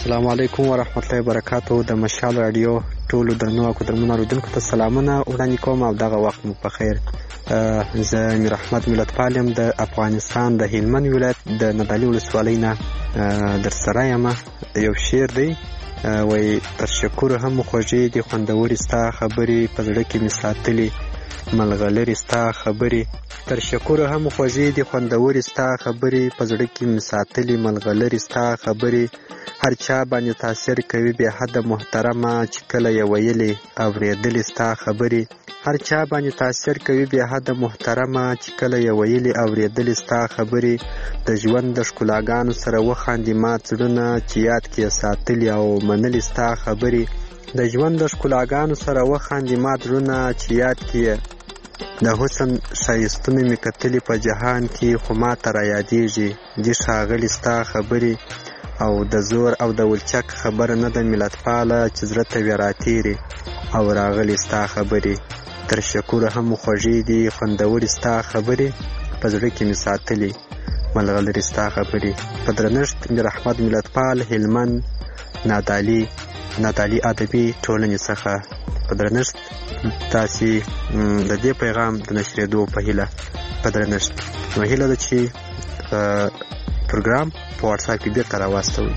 السلام علیکم ورحمت الله وبرکاتو. د مشال رادیو ټولو درنو او قدرمنو اوریدونکو ته سلامونه وړاندې کوم او دغه وخت مو په خیر. زه میر احمد ملتپال یم د افغانستان د هلمند ولایت د ندالي ولسوالۍ نه در سره یم. یو شعر دی وایي تر شکور هم خوږې دي خوندورې ستا خبرې په زړه کې مې ساتلې ملغلرې ستا خبرې. تر شکور هم خوږې دي خوندورې ستا خبرې په زړه کې مې ساتلې ملغلرې ستا خبرې. هر چا باندې تاثیر کوي بې حده محترمه چې کله یې ویلې اورېدلې ستا خبرې. هر چا باندې تاثیر کوي بې حده محترمه چې کله یې ویلې اورېدلې ستا خبرې. د ژوند د ښکلاګانو سره وخاندې مات زړونه چې یاد کې یې ساتلې او منلې ستا خبرې. د ژوند د ښکلاګانو سره وخاندې مات زړونه چې یاد کې یې د حسن ښایستونه مې کتلې په جهان کې خو ما ته را یادېږي دي ښاغلي ستا خبرې. او د زور او د ولچک خبره نه د ملتپاله چې زړه ته وې راتېرې او راغلې ستا خبرې. تر شکوره هم خوږې دي خوندورې ستا خبرې په زړه کې مې ساتلې ملغلرې ستا خبرې. په درنښت میر احمد ملتپال، هلمند، نادالي نادالي ادبي ټولنې څخه. په درنښت تاسې د دې پیغام د نشرېدو په هیله په درنښت نو هیله ده چې پروګرام په واتساپ کې بیرته راواستوئ.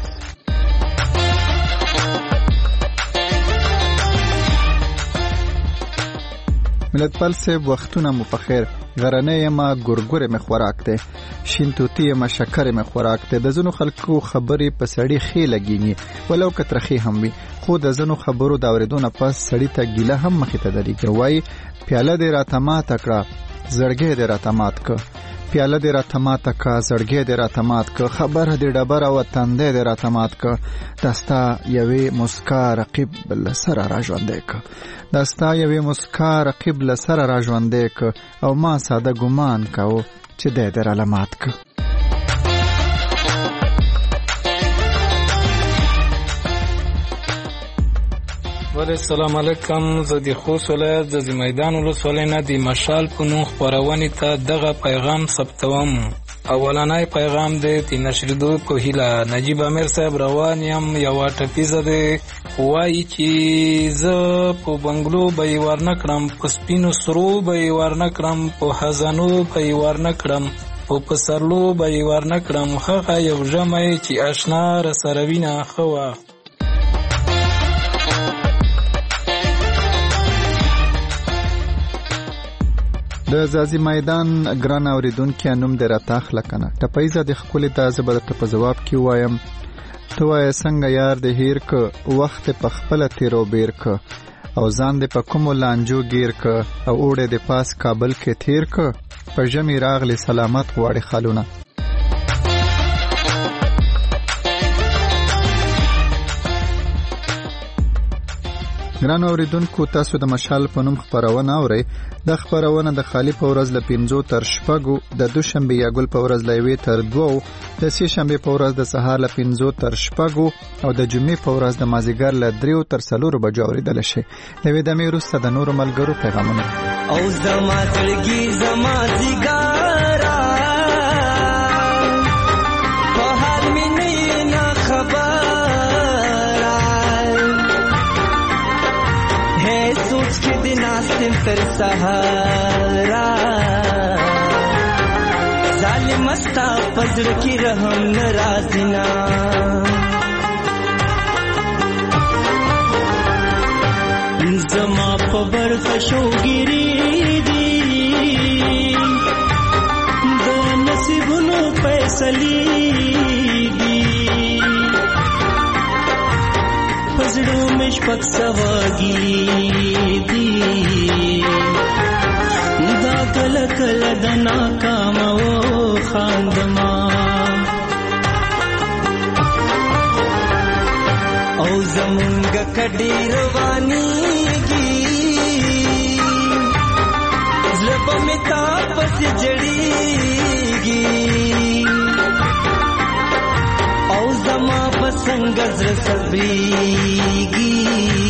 ملتپال صاحب وختونه مو په خیر. غرنۍ یمه ګورګورې مې خوراک دی، شین توتي یمه شکرې مې خوراک دی. د ځینو خلکو خبرې په سړي ښې لګېږي ولو که ترخې هم وي، خو د ځینو خبرو د اورېدو نه پس سړي ته ګیله هم مخې ته درېږي. وایي پیاله دې راته ماته کړه زړګی دې راته مات کړه، پیاله دې راته ماته کړه زړګی دې راته مات کړه، خبره دې ډبره وه تندی دې راته مات کړه. دا ستا یوې مسکا رقیب له سره را ژوندی کړه، دا ستا یوې مسکا رقیب له سره را ژوندی کړه او ما ساده ګمان کوو چې دی دې راله مات کړه. ولی السلام علیکم. زه د خوست ولایت د زمیدان ولسوالۍ نه د مشال په نوم خپرونې ته دغه پیغام ثبتوم. اولنی پیغام دی د نشریدو په هیله. نجیب امیر صاحب روان یم، یوه ټپیزه دی. وایي چې زه په بنګلو به یې ورنه کړم، په سپینو سرو به یې ورنه کړم، په خزانو به یې ورنه کړم، په پسرلو به یې ورنه کړم. هغه یو ژمی چې اشنا رسره وینه ښه وه. د ځاځي میدان ګران اوریدونکي نوم دې راته اخله کنه ټپیزه د ښکلې دا زه به درته په ځواب کې وایم. ته وایه څنګه یار دې هیر که وخت په خپله تیرو بیر که او ځان دې په کومو لانجو گیر که او اوړی دې پاس کابل کې تیر که په ژمي راغلی سلامت غواړي خالونه. ګران اوریدونکو تاسو د مشال په نوم خپرونه اورئ. د خپرونه د خالی په ورځ له پنځو تر شپږو، د دوشنبې یا ګل په ورځ له یوې تر دوو، د سې شنبې په ورځ د سهار له پنځو تر شپږو او د جمعې په ورځ د مازدیګر له دریو تر څلورو بجو اورېدلی شي. د دې دمې وروسته د نورو ملګرو پیغامونه. او زما زړګي زما ځيګاره په حال مې نه خبره ہے سوچ کے دن آستم تر سہارا ظالم استا پزر کی رحم نرازنا زما پبر خشو گیری دی د نصیبونو فیصلی دی پزړو مې شپږ سواګي دي دا کله کله د ناکام او خاندما او زمونږ کډې روانيږي زړه په مې تاپس جړېږي او زما پسنګ زړه صبرېږي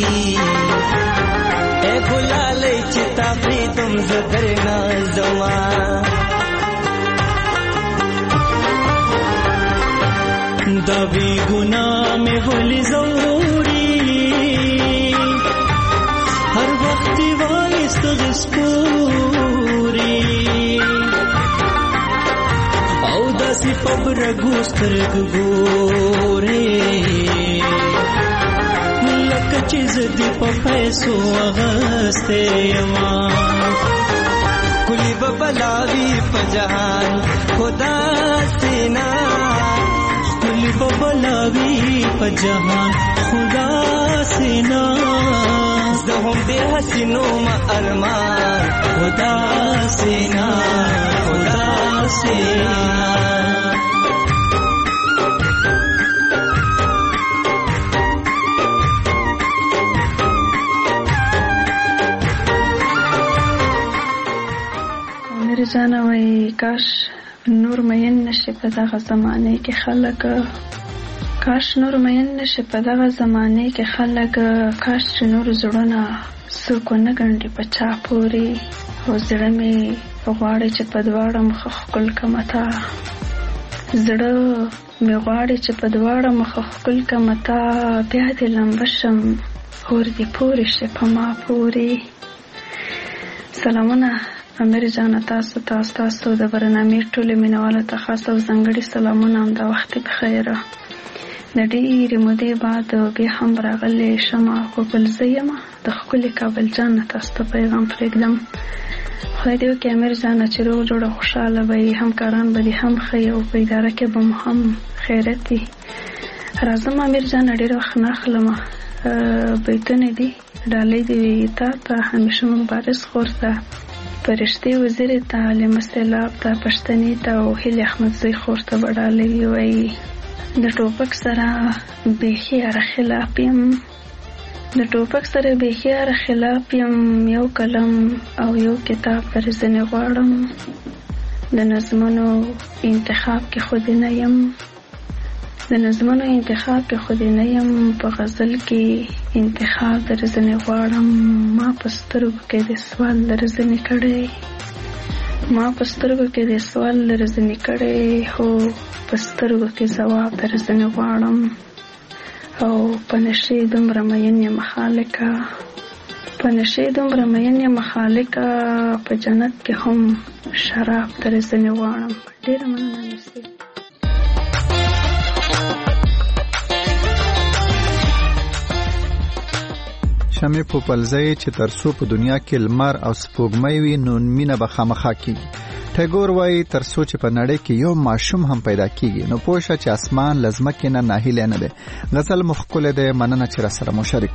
اے ګلالۍ چې تا پرېږدم زه درنه زما دا بی گناہ میں ولی زوری ہر وقت وائست غسپوری او دا سی پبر گوسترگ گورے لکا چیز دی پا پیسو اغستے یمان کلی ببلاوی پا جہان خدا سینا کلی ببلاوی پا جہان خدا سینا زہم بے حسنو ما ارمان خدا سینا خدا سینا جانا وای کاش نور مین نشي په دغه زمانه کې خلک کاش نور مین نشي په دغه زمانه کې خلک کاش چې نور زړونه څوک نه ګڼي په چا پورې او زړه مې غواړي چې په دواړه مخ ښکل کړم تا زړه مې غواړي چې په دواړه مخ ښکل کړم تا بیا دې لمبه شم اور دې پورې شي په ما پورې سلامونه امیر جان تاسو تاسو تاسو د برنامې ټول مینوالو ته خاص او ځانګړي سلامونه هم د وخت په خیر د ډېرې مودې بعد بیا هم راغلی شمه خو بل زه یم د ښکلي کابل جان تاسو ته پیغام پرېږدم خدای دې وکړي امیر جان چې روغ جوړه خوشحاله به یې همکاران به دې هم ښه او په اداره کې به مو هم خیرت وي راځم امیر جان ډېر وخت نه اخلم بیتونه دي ډالۍ دې وي تا ته همیشه مبارز خور ته فرشتي وزیر ته علم سیلاب ته پښتني ته او هیله احمدزی خور ته وډالوي وای د ټوپک سره بیخي ار خلاف یم د ټوپک سره بیخي ار خلاف یم یو قلم او یو کتاب پر ځنه غواړم د نظمونو انتخاب کې خود نه یم د نظمونو انتخاب کې خود نه یم په غزل کې انتخاب در ځنه غواړم ما پسترګو کې د سوال در ځنه کړي ما پسترګو کې د سوال در ځنه کړي هو پسترګو کې جواب در ځنه غواړم او پنشي دومره مین مخالکه پنشي دومره مین مخالکه په جنت کې هم شراب در ځنه غواړم ډیر مننه نشي شمع پوپلزی چې ترڅو په دنیا کې لمر او سپوږمۍ وي نو مینه به خامخا کیږي ټاګور وایي ترڅو چې په نړۍ کې یو ماشوم هم پیدا کیږي نو پوه شه چې اسمان لزمکه نه ناهیله نه ده غزل مخکله ده مننه چې را سره مشارک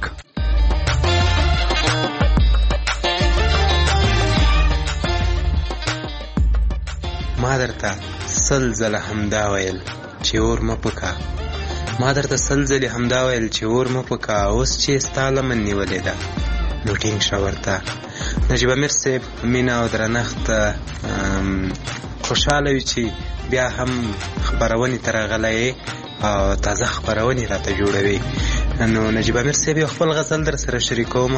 ما درته سلزله همدا ویل چې اور مپکا ما درته سلزله همدا ویل چې اور مپکا اوس چې ستاله من نیولې ده نو ټینګ شاورته نجیب امیر صاحب مینا او درنښت خوشاله وي چې بیا هم خبرونې تر غلې او تازه خبرونې راته جوړوي نو نجیب امیر صاحب خپل غزل در سره شریکوم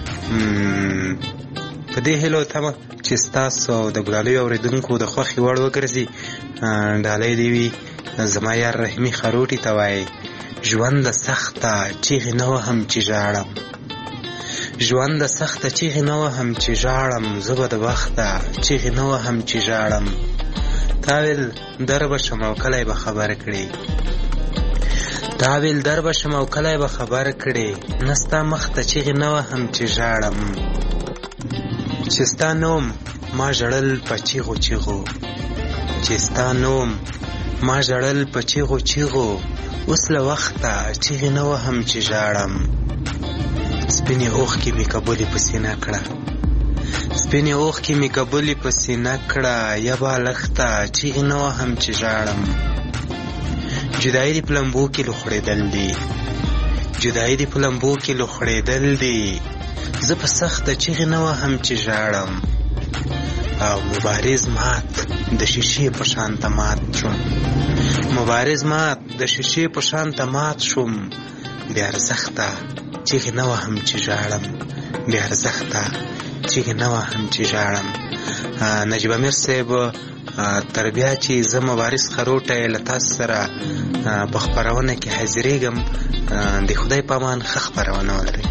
په دې هیلو تمه چې تاسو د ګلالي اوریدونکو د خوخي وړ وګرځي ډالۍ دی وی زما یار رحمی خروټی توای ژوند سخته چیغ نه هم چې ژاړم ژوند سخته چیغ نه هم چې ژاړم زبر د وخته چیغ نه هم چې ژاړم تاویل درب شمو کله به خبر کړي تاویل درب شمو کله به خبر کړي نستا مخته چیغ نه هم چې ژاړم چې ستا نوم ما ژړل په چیغو چیغو چې ستا نوم ما ژړل په چیغو چیغو اوس له وخته چیغ نه هم چې ژاړم سپینې اوښکې مې کبلې په سینه کړه سپینې اوښکې مې کبلې په سینه کړه یا بالښته چیغ نه هم چې ژاړم جدایي دې په لمبو کې لوخړېدل دي جدایي دې په لمبو کې لوخړېدل دي زه په سخته چیغ نه هم چې ژاړم او مبارز مات د شیشې په شان ته مات شوم مبارز مات د شیشې په شان ته مات شوم بیا ارزښته چیغ نه هم چې ژاړم بیا ارزښته چیغ نه هم چې ژاړم نجیب امیر صاحب تر بیا چې زه مبارز خروټی له تاسو سره په خپرونه کې حاضرېږم د خدای په امان ښه خپرونه ولرئ.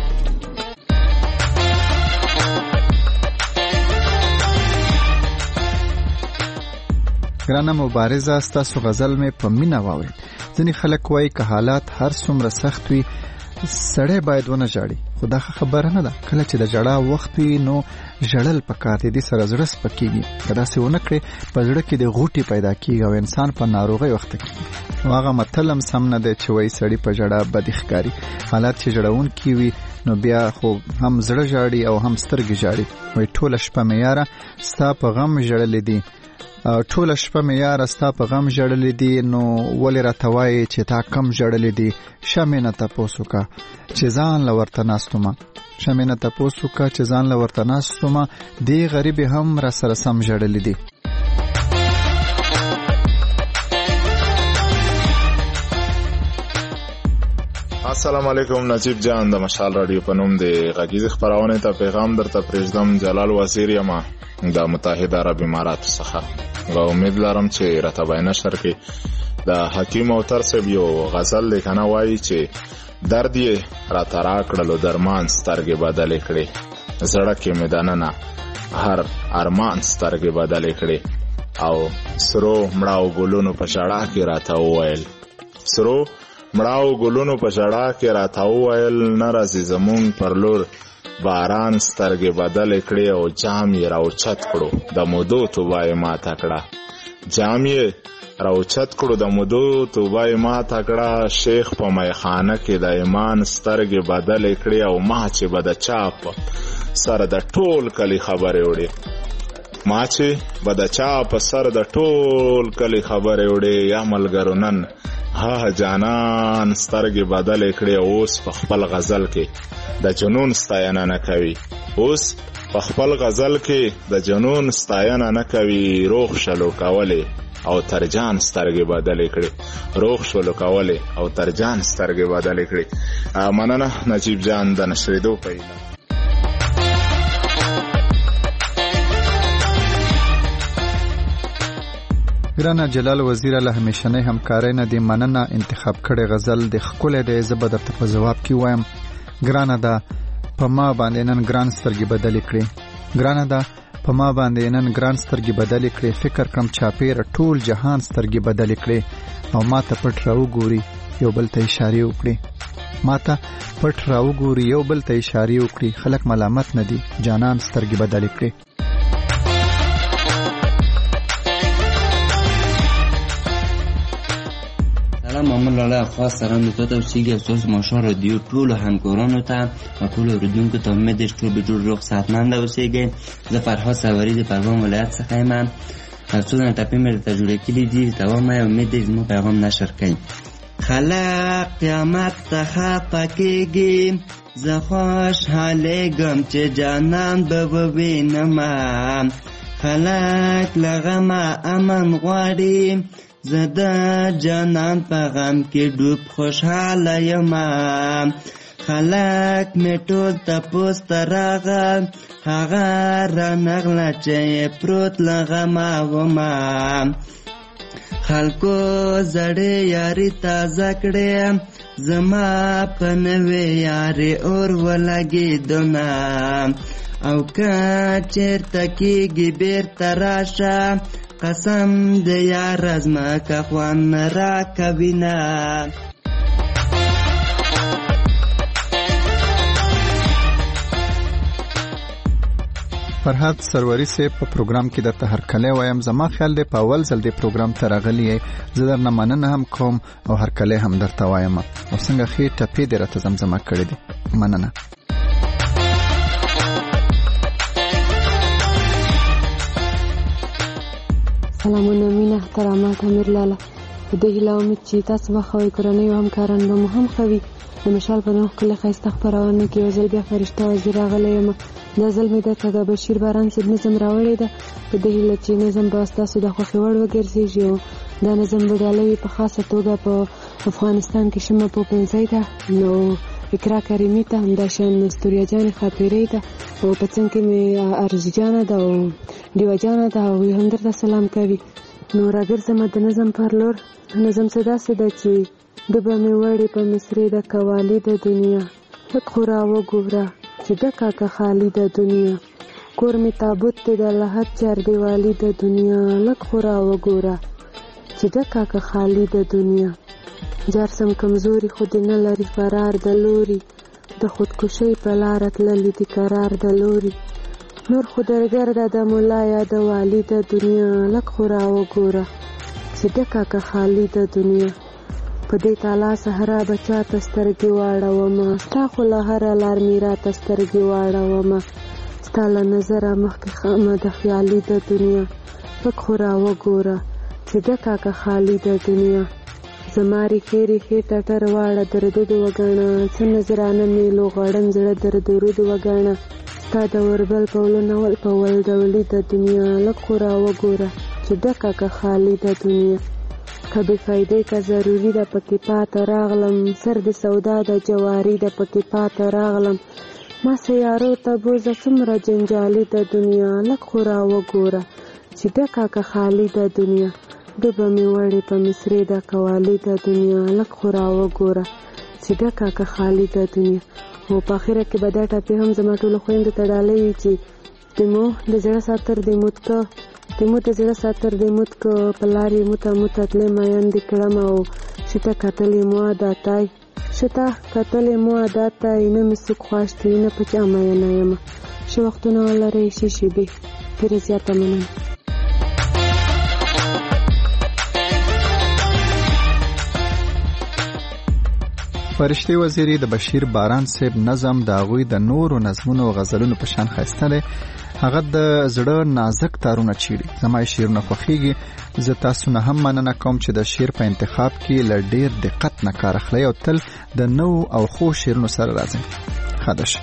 ګرانه مبارزه ستاسو غزل مې په مینه واورېد. ځینې خلک وایي که حالات هر څومره سخت وي سړی باید ونه ژاړي، خو دا خبره نه ده. کله چې د ژړا وخت وي نو ژړل پکار دی، دې سره زړه سپکېږي. که داسې ونه کړې په زړه کې د غوټې پیدا کېږي او انسان په ناروغۍ وخته کېږي. نو هغه متل هم سم نه دی چې وایي سړی په ژړا بدې ښکاري. حالات چې ژړونکي وي نو بیا خو هم زړه ژاړي او هم سترګې ژاړي. وایي ټوله شپه مې یاره ستا په غم ژړلې دي، ټوله شپه مې یاره ستا په غم ژړلې دي، نو ولې راته وایې چې تا کم ژړلې دي. شه مې نه تپوس وکړه چې ځان له ورته ناستومه، شه مې نه تپوس وکړه چې ځان له ورته ناستومه، دې غریبې هم را سره سم ژړلې دي. السلام علیکم. نجیب جان د مشال رادیو په نوم د غږیزې خپرونې ته پیغام درته پرېږدم. جلال وزیر یم د متحده عرب اماراتو څخه و امید لرم چې راته به نشر کې د حکیم اوتر صاحب یو غزل دی که نه وایي چې درد یې راته راکړلو درمان سترګې بدلې کړې، زړه کې مې دننه هر ارمان سترګې بدلې کړې، او سرو مړاو ګلونو په ژړا کې راته وویل، سرو مړاو ګلونو په ژړا کې راته وویل، نه راځي زمونږ پر لور باران سترګې بدلې کړې، او جام یې راوچت کړو د مودو توبه یې ماته کړه، جام یې راوچت کړو د مودو توبه یې ماته کړه، شیخ په میخانه کې د ایمان سترګې بدلې کړې، او ما چې به د چا په سر د ټول کلي خبرې وړې، ما چې به د چا په سر د ټول کلي خبرې وړې، یا ملګرو نن ها جانان سترګې بدلې کړې، اوس په خپل غزل کې د جنون ستاینه نه کوي، اوس په خپل غزل کې د جنون ستاینه نه کوي، روغ شلو کولې او ترجان سترګې بدلې کړې، روغ شلو کولې او ترجان سترګې بدلې کړې. مننه نجیب جان د نشریدو په اعلان. ګرانه جلال وزیر له همیشنۍ همکارۍ نه دې مننه. انتخاب کړی غزل د ښکلی دی، زه به درته په ځواب کې وایم ګرانه ده په ما باندې نن ګران سترګې بدلې کړې، ګرانه ده په ما باندې نن ګران سترګې بدلې کړې، فکر کړم چاپېره ټول جهان سترګې بدلې کړې، او ما ته پټ راوګوري یو بل ته اشارې وکړي، ما ته پټ راوګوري یو بل ته اشارې وکړي، خلک ملامت نه دي جانان سترګې بدلې کړې. محمد لاله خاص سلام د تاسو سیګه تاسو مشار رادیو ټول همکارانو ته او ټول اوریدونکو ته امید دې ټول به جوړ روغ صحتمند اوسئ. زه فرهاد سواری د پروان ولایت څخه یم. څونه ټاپې مې ته جوړې کړې دي ته وایم امید دې زموږ پیغام نشر کړي. خلق قیامت ته خفه کېږي، زه خوشحالېږم چې جانان به ووینم، خلق له غمه امن غواړي، زه د جانان په غم کې ډوب خوشحاله یم، خلک مې ټول تپوس ته راغل، هغه رانغله چې پروت له غمه ومه، خلکو زړې یاري تازه کړې، زما په نوې یاري اور ولګېدمه، او که چېرته کېږي بېرته راشه، قسم د یار ازمکه خوان را کوینه. فرهاد سروری سے په پروګرام کې درته هرکلی وایم. زما خیال دی په اول ځل دی پروګرام ته راغلی یې، زه درنه مننه هم کوم او هرکلی هم درته وایم، او څنګه ښې ټپې دې راته زمزمه کړې دي. مننه. سلامونه مینه احترامات امیر لاله. په دې هیله امید چې تاسو به ښه وئ، کورنۍ او همکاران به مو هم ښه وي. د مشال په نوم ښکلې ښایسته خپرونه کې یو ځل بیا فرشته وزیر راغلی یم. دا ځل مې درته د بشیر باران صاحب نظم راوړی ده، په دې هیله چې نظم به ستاسو د خوښې وړ وګرځېږي، او دا نظم بډاله وي. په خاصه توګه په افغانستان کې شمه پوپنځی ته، نو اقرا کریمي ته، همداشان ستوریا جان خاپیرۍ ته، او په څنګ کې مې ارزو جانه ده او ډیوه جانه ده او هم درته سلام کوي. نو راګرځم د نظم پر لور. نظم څه داسې ده چې د به مې وړې په مصرې د کوالي د دنیا لږ خو را وګوره چې د کاکه خالي د دنیا کور مې تابوت دی د لحد چار دیوالي د دنیا لږ خو را وګوره چې د کاکه خالي د دنیا جار سم کمزوري خو دې نه لري فرار د لوري د خودکشۍ په لاره تللي دي قرار د لوري نور خو درګرده د ملا یا د والي د دنیا لږ خو را وګوره چې د کاکه خالي د دنیا په دې تالا صحرا به چاته سترګې واړومه ستا خو له هره لار مې راته سترګې واړومه ستا له نظره مخکې خامه د خیالي د دنیا لږ خو را وګوره چې د کاکه خالي د دنیا زما ریښې ریښې ټټر واړه دردود وګڼه څه نظرانه مې لوغړن زړه دردورود وګڼه ستا د وربل پولونه ول په ول ډولي د دنیا لږ خو را وګوره چې د کاکه خالي د دنیا که بې فایدې که ضروري ده پکې پاته راغلم سر د سودا د جواري ده پکې پاته راغلم ما سیارو ته بوزه څومره جنجالي د دنیا لږ خو را وګوره چې د کاکه خالي د دنیا ډوبه مې وړې په مصرې د کوالي د دنیا لږ خو را وګوره چې د کاکه خالي د دنیا. او په اخره کې به دا ټاپې هم زما ټولو خویندو ته ډالۍ وي چې د مو د زړه ساتر د موت که د مو د زړه ساتر د موت که په لار یې موته موته تلې میندې کړم او شته کتلې مو عادتای شته کتلې مو عادتای نه مې څوک خوښ دی نه په چا مینه یم ښه وختونه ولرئ ښې شېبې ډېره زیاته مننه. فرشتي وزیری د بشیر باران صاحب نظم د هغوی د نورو نظمونو او غزلونو په شان ښایسته دی. هغه د زړه نازک تارونه چیړي. زما شعرونه خوښیږي. زه تاسو نه هم مننه کوم چې د شعر په انتخاب کې له ډېر دقت نه کار اخلئ او تل د نوو او ښو شعرونو سره راځئ. ښه ده.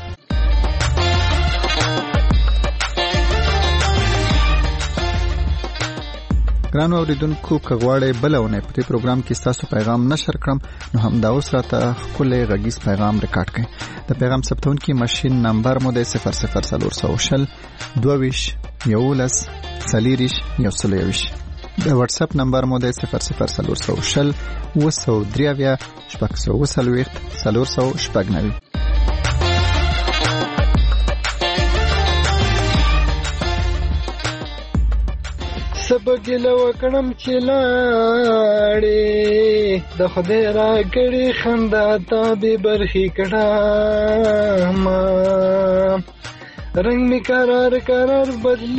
ګرانو اوریدونکو که غواړئ بله اونۍ په دې پروګرام کې ستاسو پیغام نشر کړم نو همدا اوس راته ښکلی غږیز پیغام ریکارډ کړئ. د پیغام ثبتونکي ماشین نمبر مو دی صفر صفر څلور سوه شل دوه ویشت یولس څلېرویشت یو سل یوویشت. د واتس اپ نمبر مو دی صفر صفر څلور سوه شل اووه سوه درې اویا شپږ سوه اووه څلوېښت څلور سوه شپږ نوي. سبګله وکړم چې لاړې د خدای را کړې خندا تا به برخي کړم رنگ می قرار قرار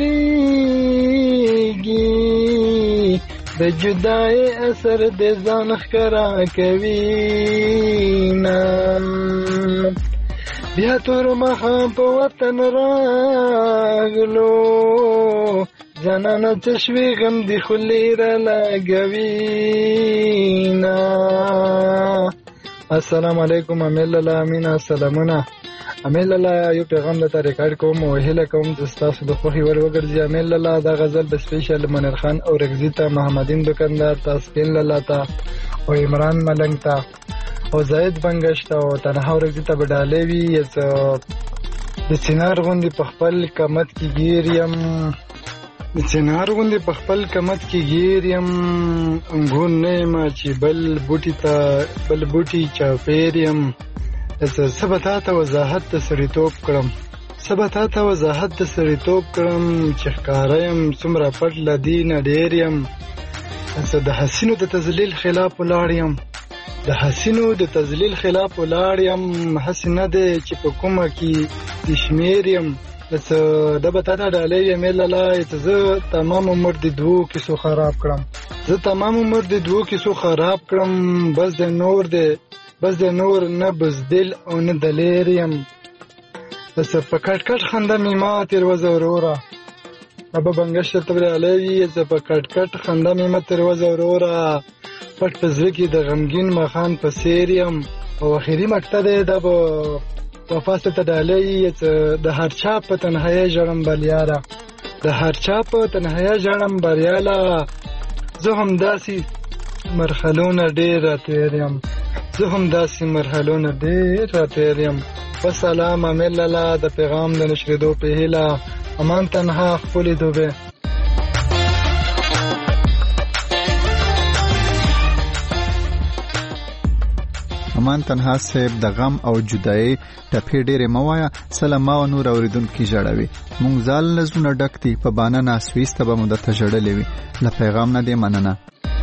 بدلیږي د جدای اثر د ځان ښکارا کوي نه بیا تور مخه په وطن راغلو جانانا چشوی غم دی خلی را لگوینا. السلام علیکم امیل اللہ امینا سلامونا. امیل اللہ یو پیغام لتا ریکارڈ کوم او هله کوم دستاسو د خوخي ور وګرځي. امیل اللہ دا غزل د سپیشل منیر خان او رگزیتا محمدین دکاندار تا سپین للاتا او عمران ملنگ تا او زید بنگشتا او تنها رگزیتا بډالې وی یس د سینار غوندي په خپل قامت کې گیریم د چنار غوندې په خپل قامت کې گیر یم انګون نه یم چې بل بوټي ته بل بوټي چاپېر یم څه به تا ته وضاحت د سړیتوب کړم څه به تا ته وضاحت د سړیتوب کړم چې ښکاره یم څومره پټ له دې نه ډېر یم د حسینو د تذلیل خلاف ولاړ یم د حسینو د تذلیل خلاف ولاړ یم هسې نه دی چې په کومه کې د شمېر یم د بتاته ډالۍ ایمیل لاله ته زه تمام عمر د دوو کیسو خراب کړم زه تمام عمر د دوو کیسو خراب کړم بس د نور د بس د نور نه بزدل او نه دلیر یم بس په کټ کټ خنده مې ما تیر وزه وروره ابا بنګشت ته ډالۍ زه په کټ کټ خنده مې ما تیر وزه وروره پټ په زړه کې د غمګین مخان په سیر یم او اخري مقطع دی د وفاسته ته ډالۍ د هر چا په تنهایي ژړم بریاله د هر چا په تنهایي ژړم بریاله زه هم داسې مرحلونه ډېر راتېر یم زه هم داسې مرحلونه ډېر راتېر یم وسلام امیر لالا د پیغام د نشریدو په هیله امان تنها خپل دوبه. امان تنها صاحب د غم او جدای ټپې ډېرې موایا سلام او نور اوریدونکو جوړوي مونږ ځال نزونه ډکتی په باندې ناسويسته به مدته جوړلې وي ل پیغام نه دی مننه.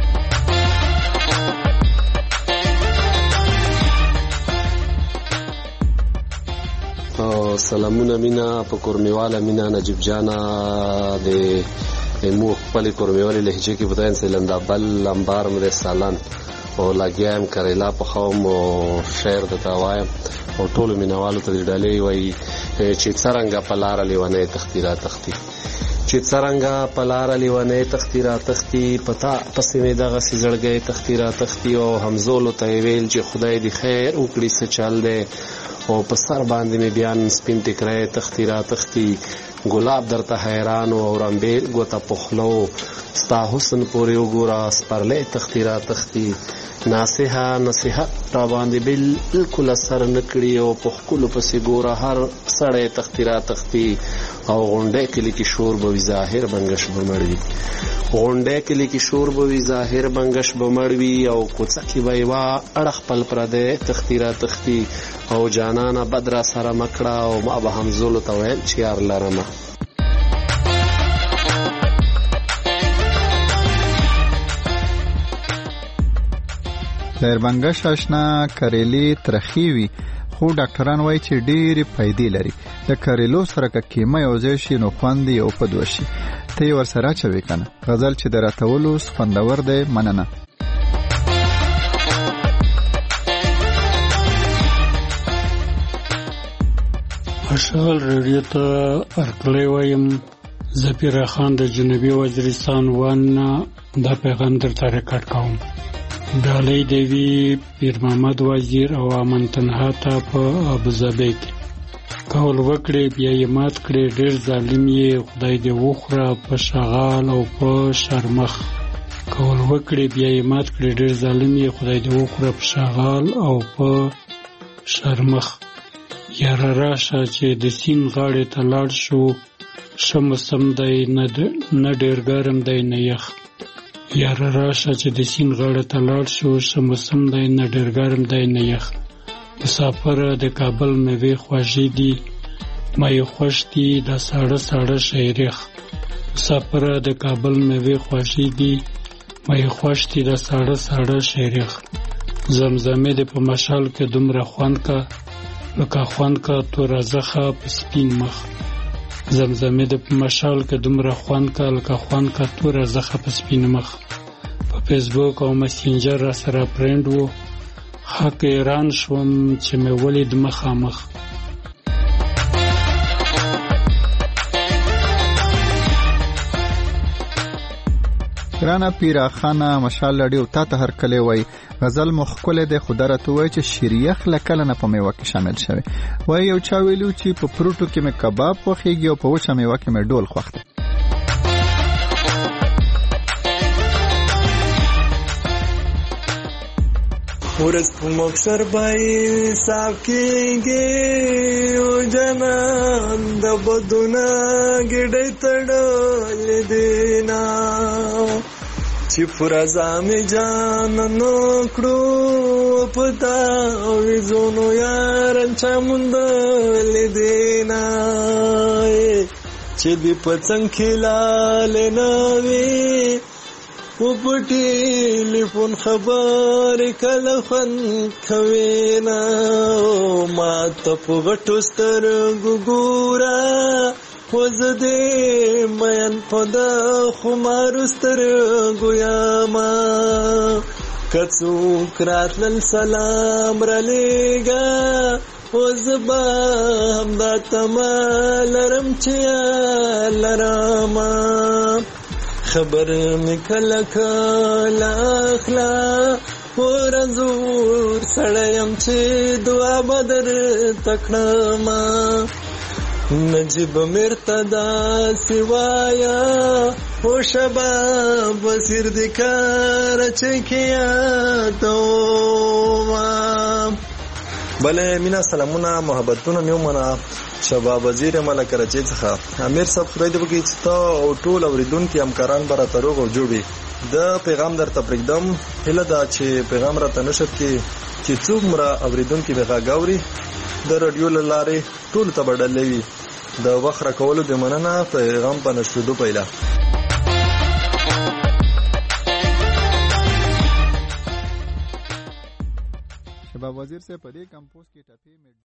سلامونه مینا په کورمیواله مینا نجیب جانا د مو خپل کورمیواله لهجه کې بداین سیلندا بل لمبار مده سالان او لاګیم کریلا په قوم او شهر د تاوایم او ټول مینوالو ته ډالې وای چې څنګه په لار لیونه تختیرا تختی چې څنګه په لار لیونه تختیرا تختی پتا پسې می دغه سیزړګې تختیرا تختی او همزولو ته ویل چې خدای دې خیر وکړي څه چل دی او په سر باندې می بیان سپین ټکرای تختیرا تختی ګلاب درته حیران او رمبیل ګوتا پخلو ستا حسن پورې وګورا سپرلې تختیرا تختی ناسیحه نصیحت را باندې بالکل اثر نکړي او په خپل پسې ګوره هر سړی تختیرا تختی او غونډه کلی کې شور به ظاهر بنگش بمړوي غونډه کلی کې شور به ظاهر بنگش بمړوي او کوڅه کې وای وا اړه خپل پرده تختیرا تختی او جانانا بدر سره مکړه او ما به همزول ته ویل چې یار لرمه. لیر بنگش آشنا کریلی ترخی وي خو ډاکټران وایي چې ډېرې فائدې لري د کریلو سره که کیمه یو ځای شي نو خوند یې اوپد وشي ته یې ورسره اچوې که نه غزل چې د راتولو خوندور دی مننه. مشال ریډیو ته ارکلی وایم زه پیره خان د جنوبي وزیرستان وان دا پیغام درته ریکارډ کوم. ډالۍ دیوی پیر محمد وزیر او امن تنها ته په ابوظبي کې کول وکړي بیا یې مات کړي ډېر ظالم یې خدای دې وخوره په شغال او په شرمخ کول وکړي بیا یې مات کړي ډېر ظالم یې خدای دې وخوره په شغال او په شرمخ. یاره راشه چې د سین غاړې ته لاړ شو ښه موسم دی نه ډېر ګرم دی نه یخ. یاره راشه چې د سین غاړې ته لاړ شو ښه موسم دی نه ډېر ګرم دی نه یخ. مسافره د کابل میوې خوږې دي ما یې خوښ دي دا ساړه ساړه شیریخ. مسافره د کابل میوې خوږې دي ما یې خوښ دي دا ساړه ساړه شیریخ. زمزمې دې په مشال کې دومره خوند کا لکه خوند کا توره زخه په سپین مخ. زمزمې د په مشال کې دومره خوند کا لکه خوند کا توره زخه په سپین مخ. په فیسبوک او مسنجر را سره فرند وو حق ایران شوم چې مې ولید مخامخ. ګرانه پیرا خانه مشال لړیو تا ته هر کله وای غزل مخکله د خدرت وای چې شریخ لکل نه په میوه کې شامل شوی وای یو چا ویلو چې په پروټو کې مې کباب خوخیږي او په وچه میوه کې مې ډول خوخته. ورځ په مکسر بای صاحب کېږي او جنان د بدونه ګډې تړلې دینا چې فرزا می جان نو کړو پتا وې زونو یار چا مونږ لیدینا چې دې پڅنګ خلال نوي او په ټلیفون خبر کله خن کوینا ما ته په غټو سترګو ګورا وزدې مېن په د خمار سترګو یاما کڅو کراتل سلام را لېګا وزبا همدا تمالرم چې لراما خبر مکل کلا اخلا ورزور سړیم چې دعا بدر تکړما نجیب مرتدا سوایا او شباب وسیر دکار چکیا تو بله مینا سلامونه محبتونه میو منه شباب وزیر مله کراچۍ څخه امیر صاحب خدای دې وکړي چې تا او ټول اوریدونکي همکاران به راته روغ او جوړ وي د پیغام درته پرېږدم هیله ده چې پیغام راته نشد کې چې څومره اوریدونکي مې غږ اوري د رادیو له لارې ټولو ته به ډلې وي د وخت راکولو د مننه پیغام په نشریدو پیله شباب وزیر سے په دې کمپوز کې ټپې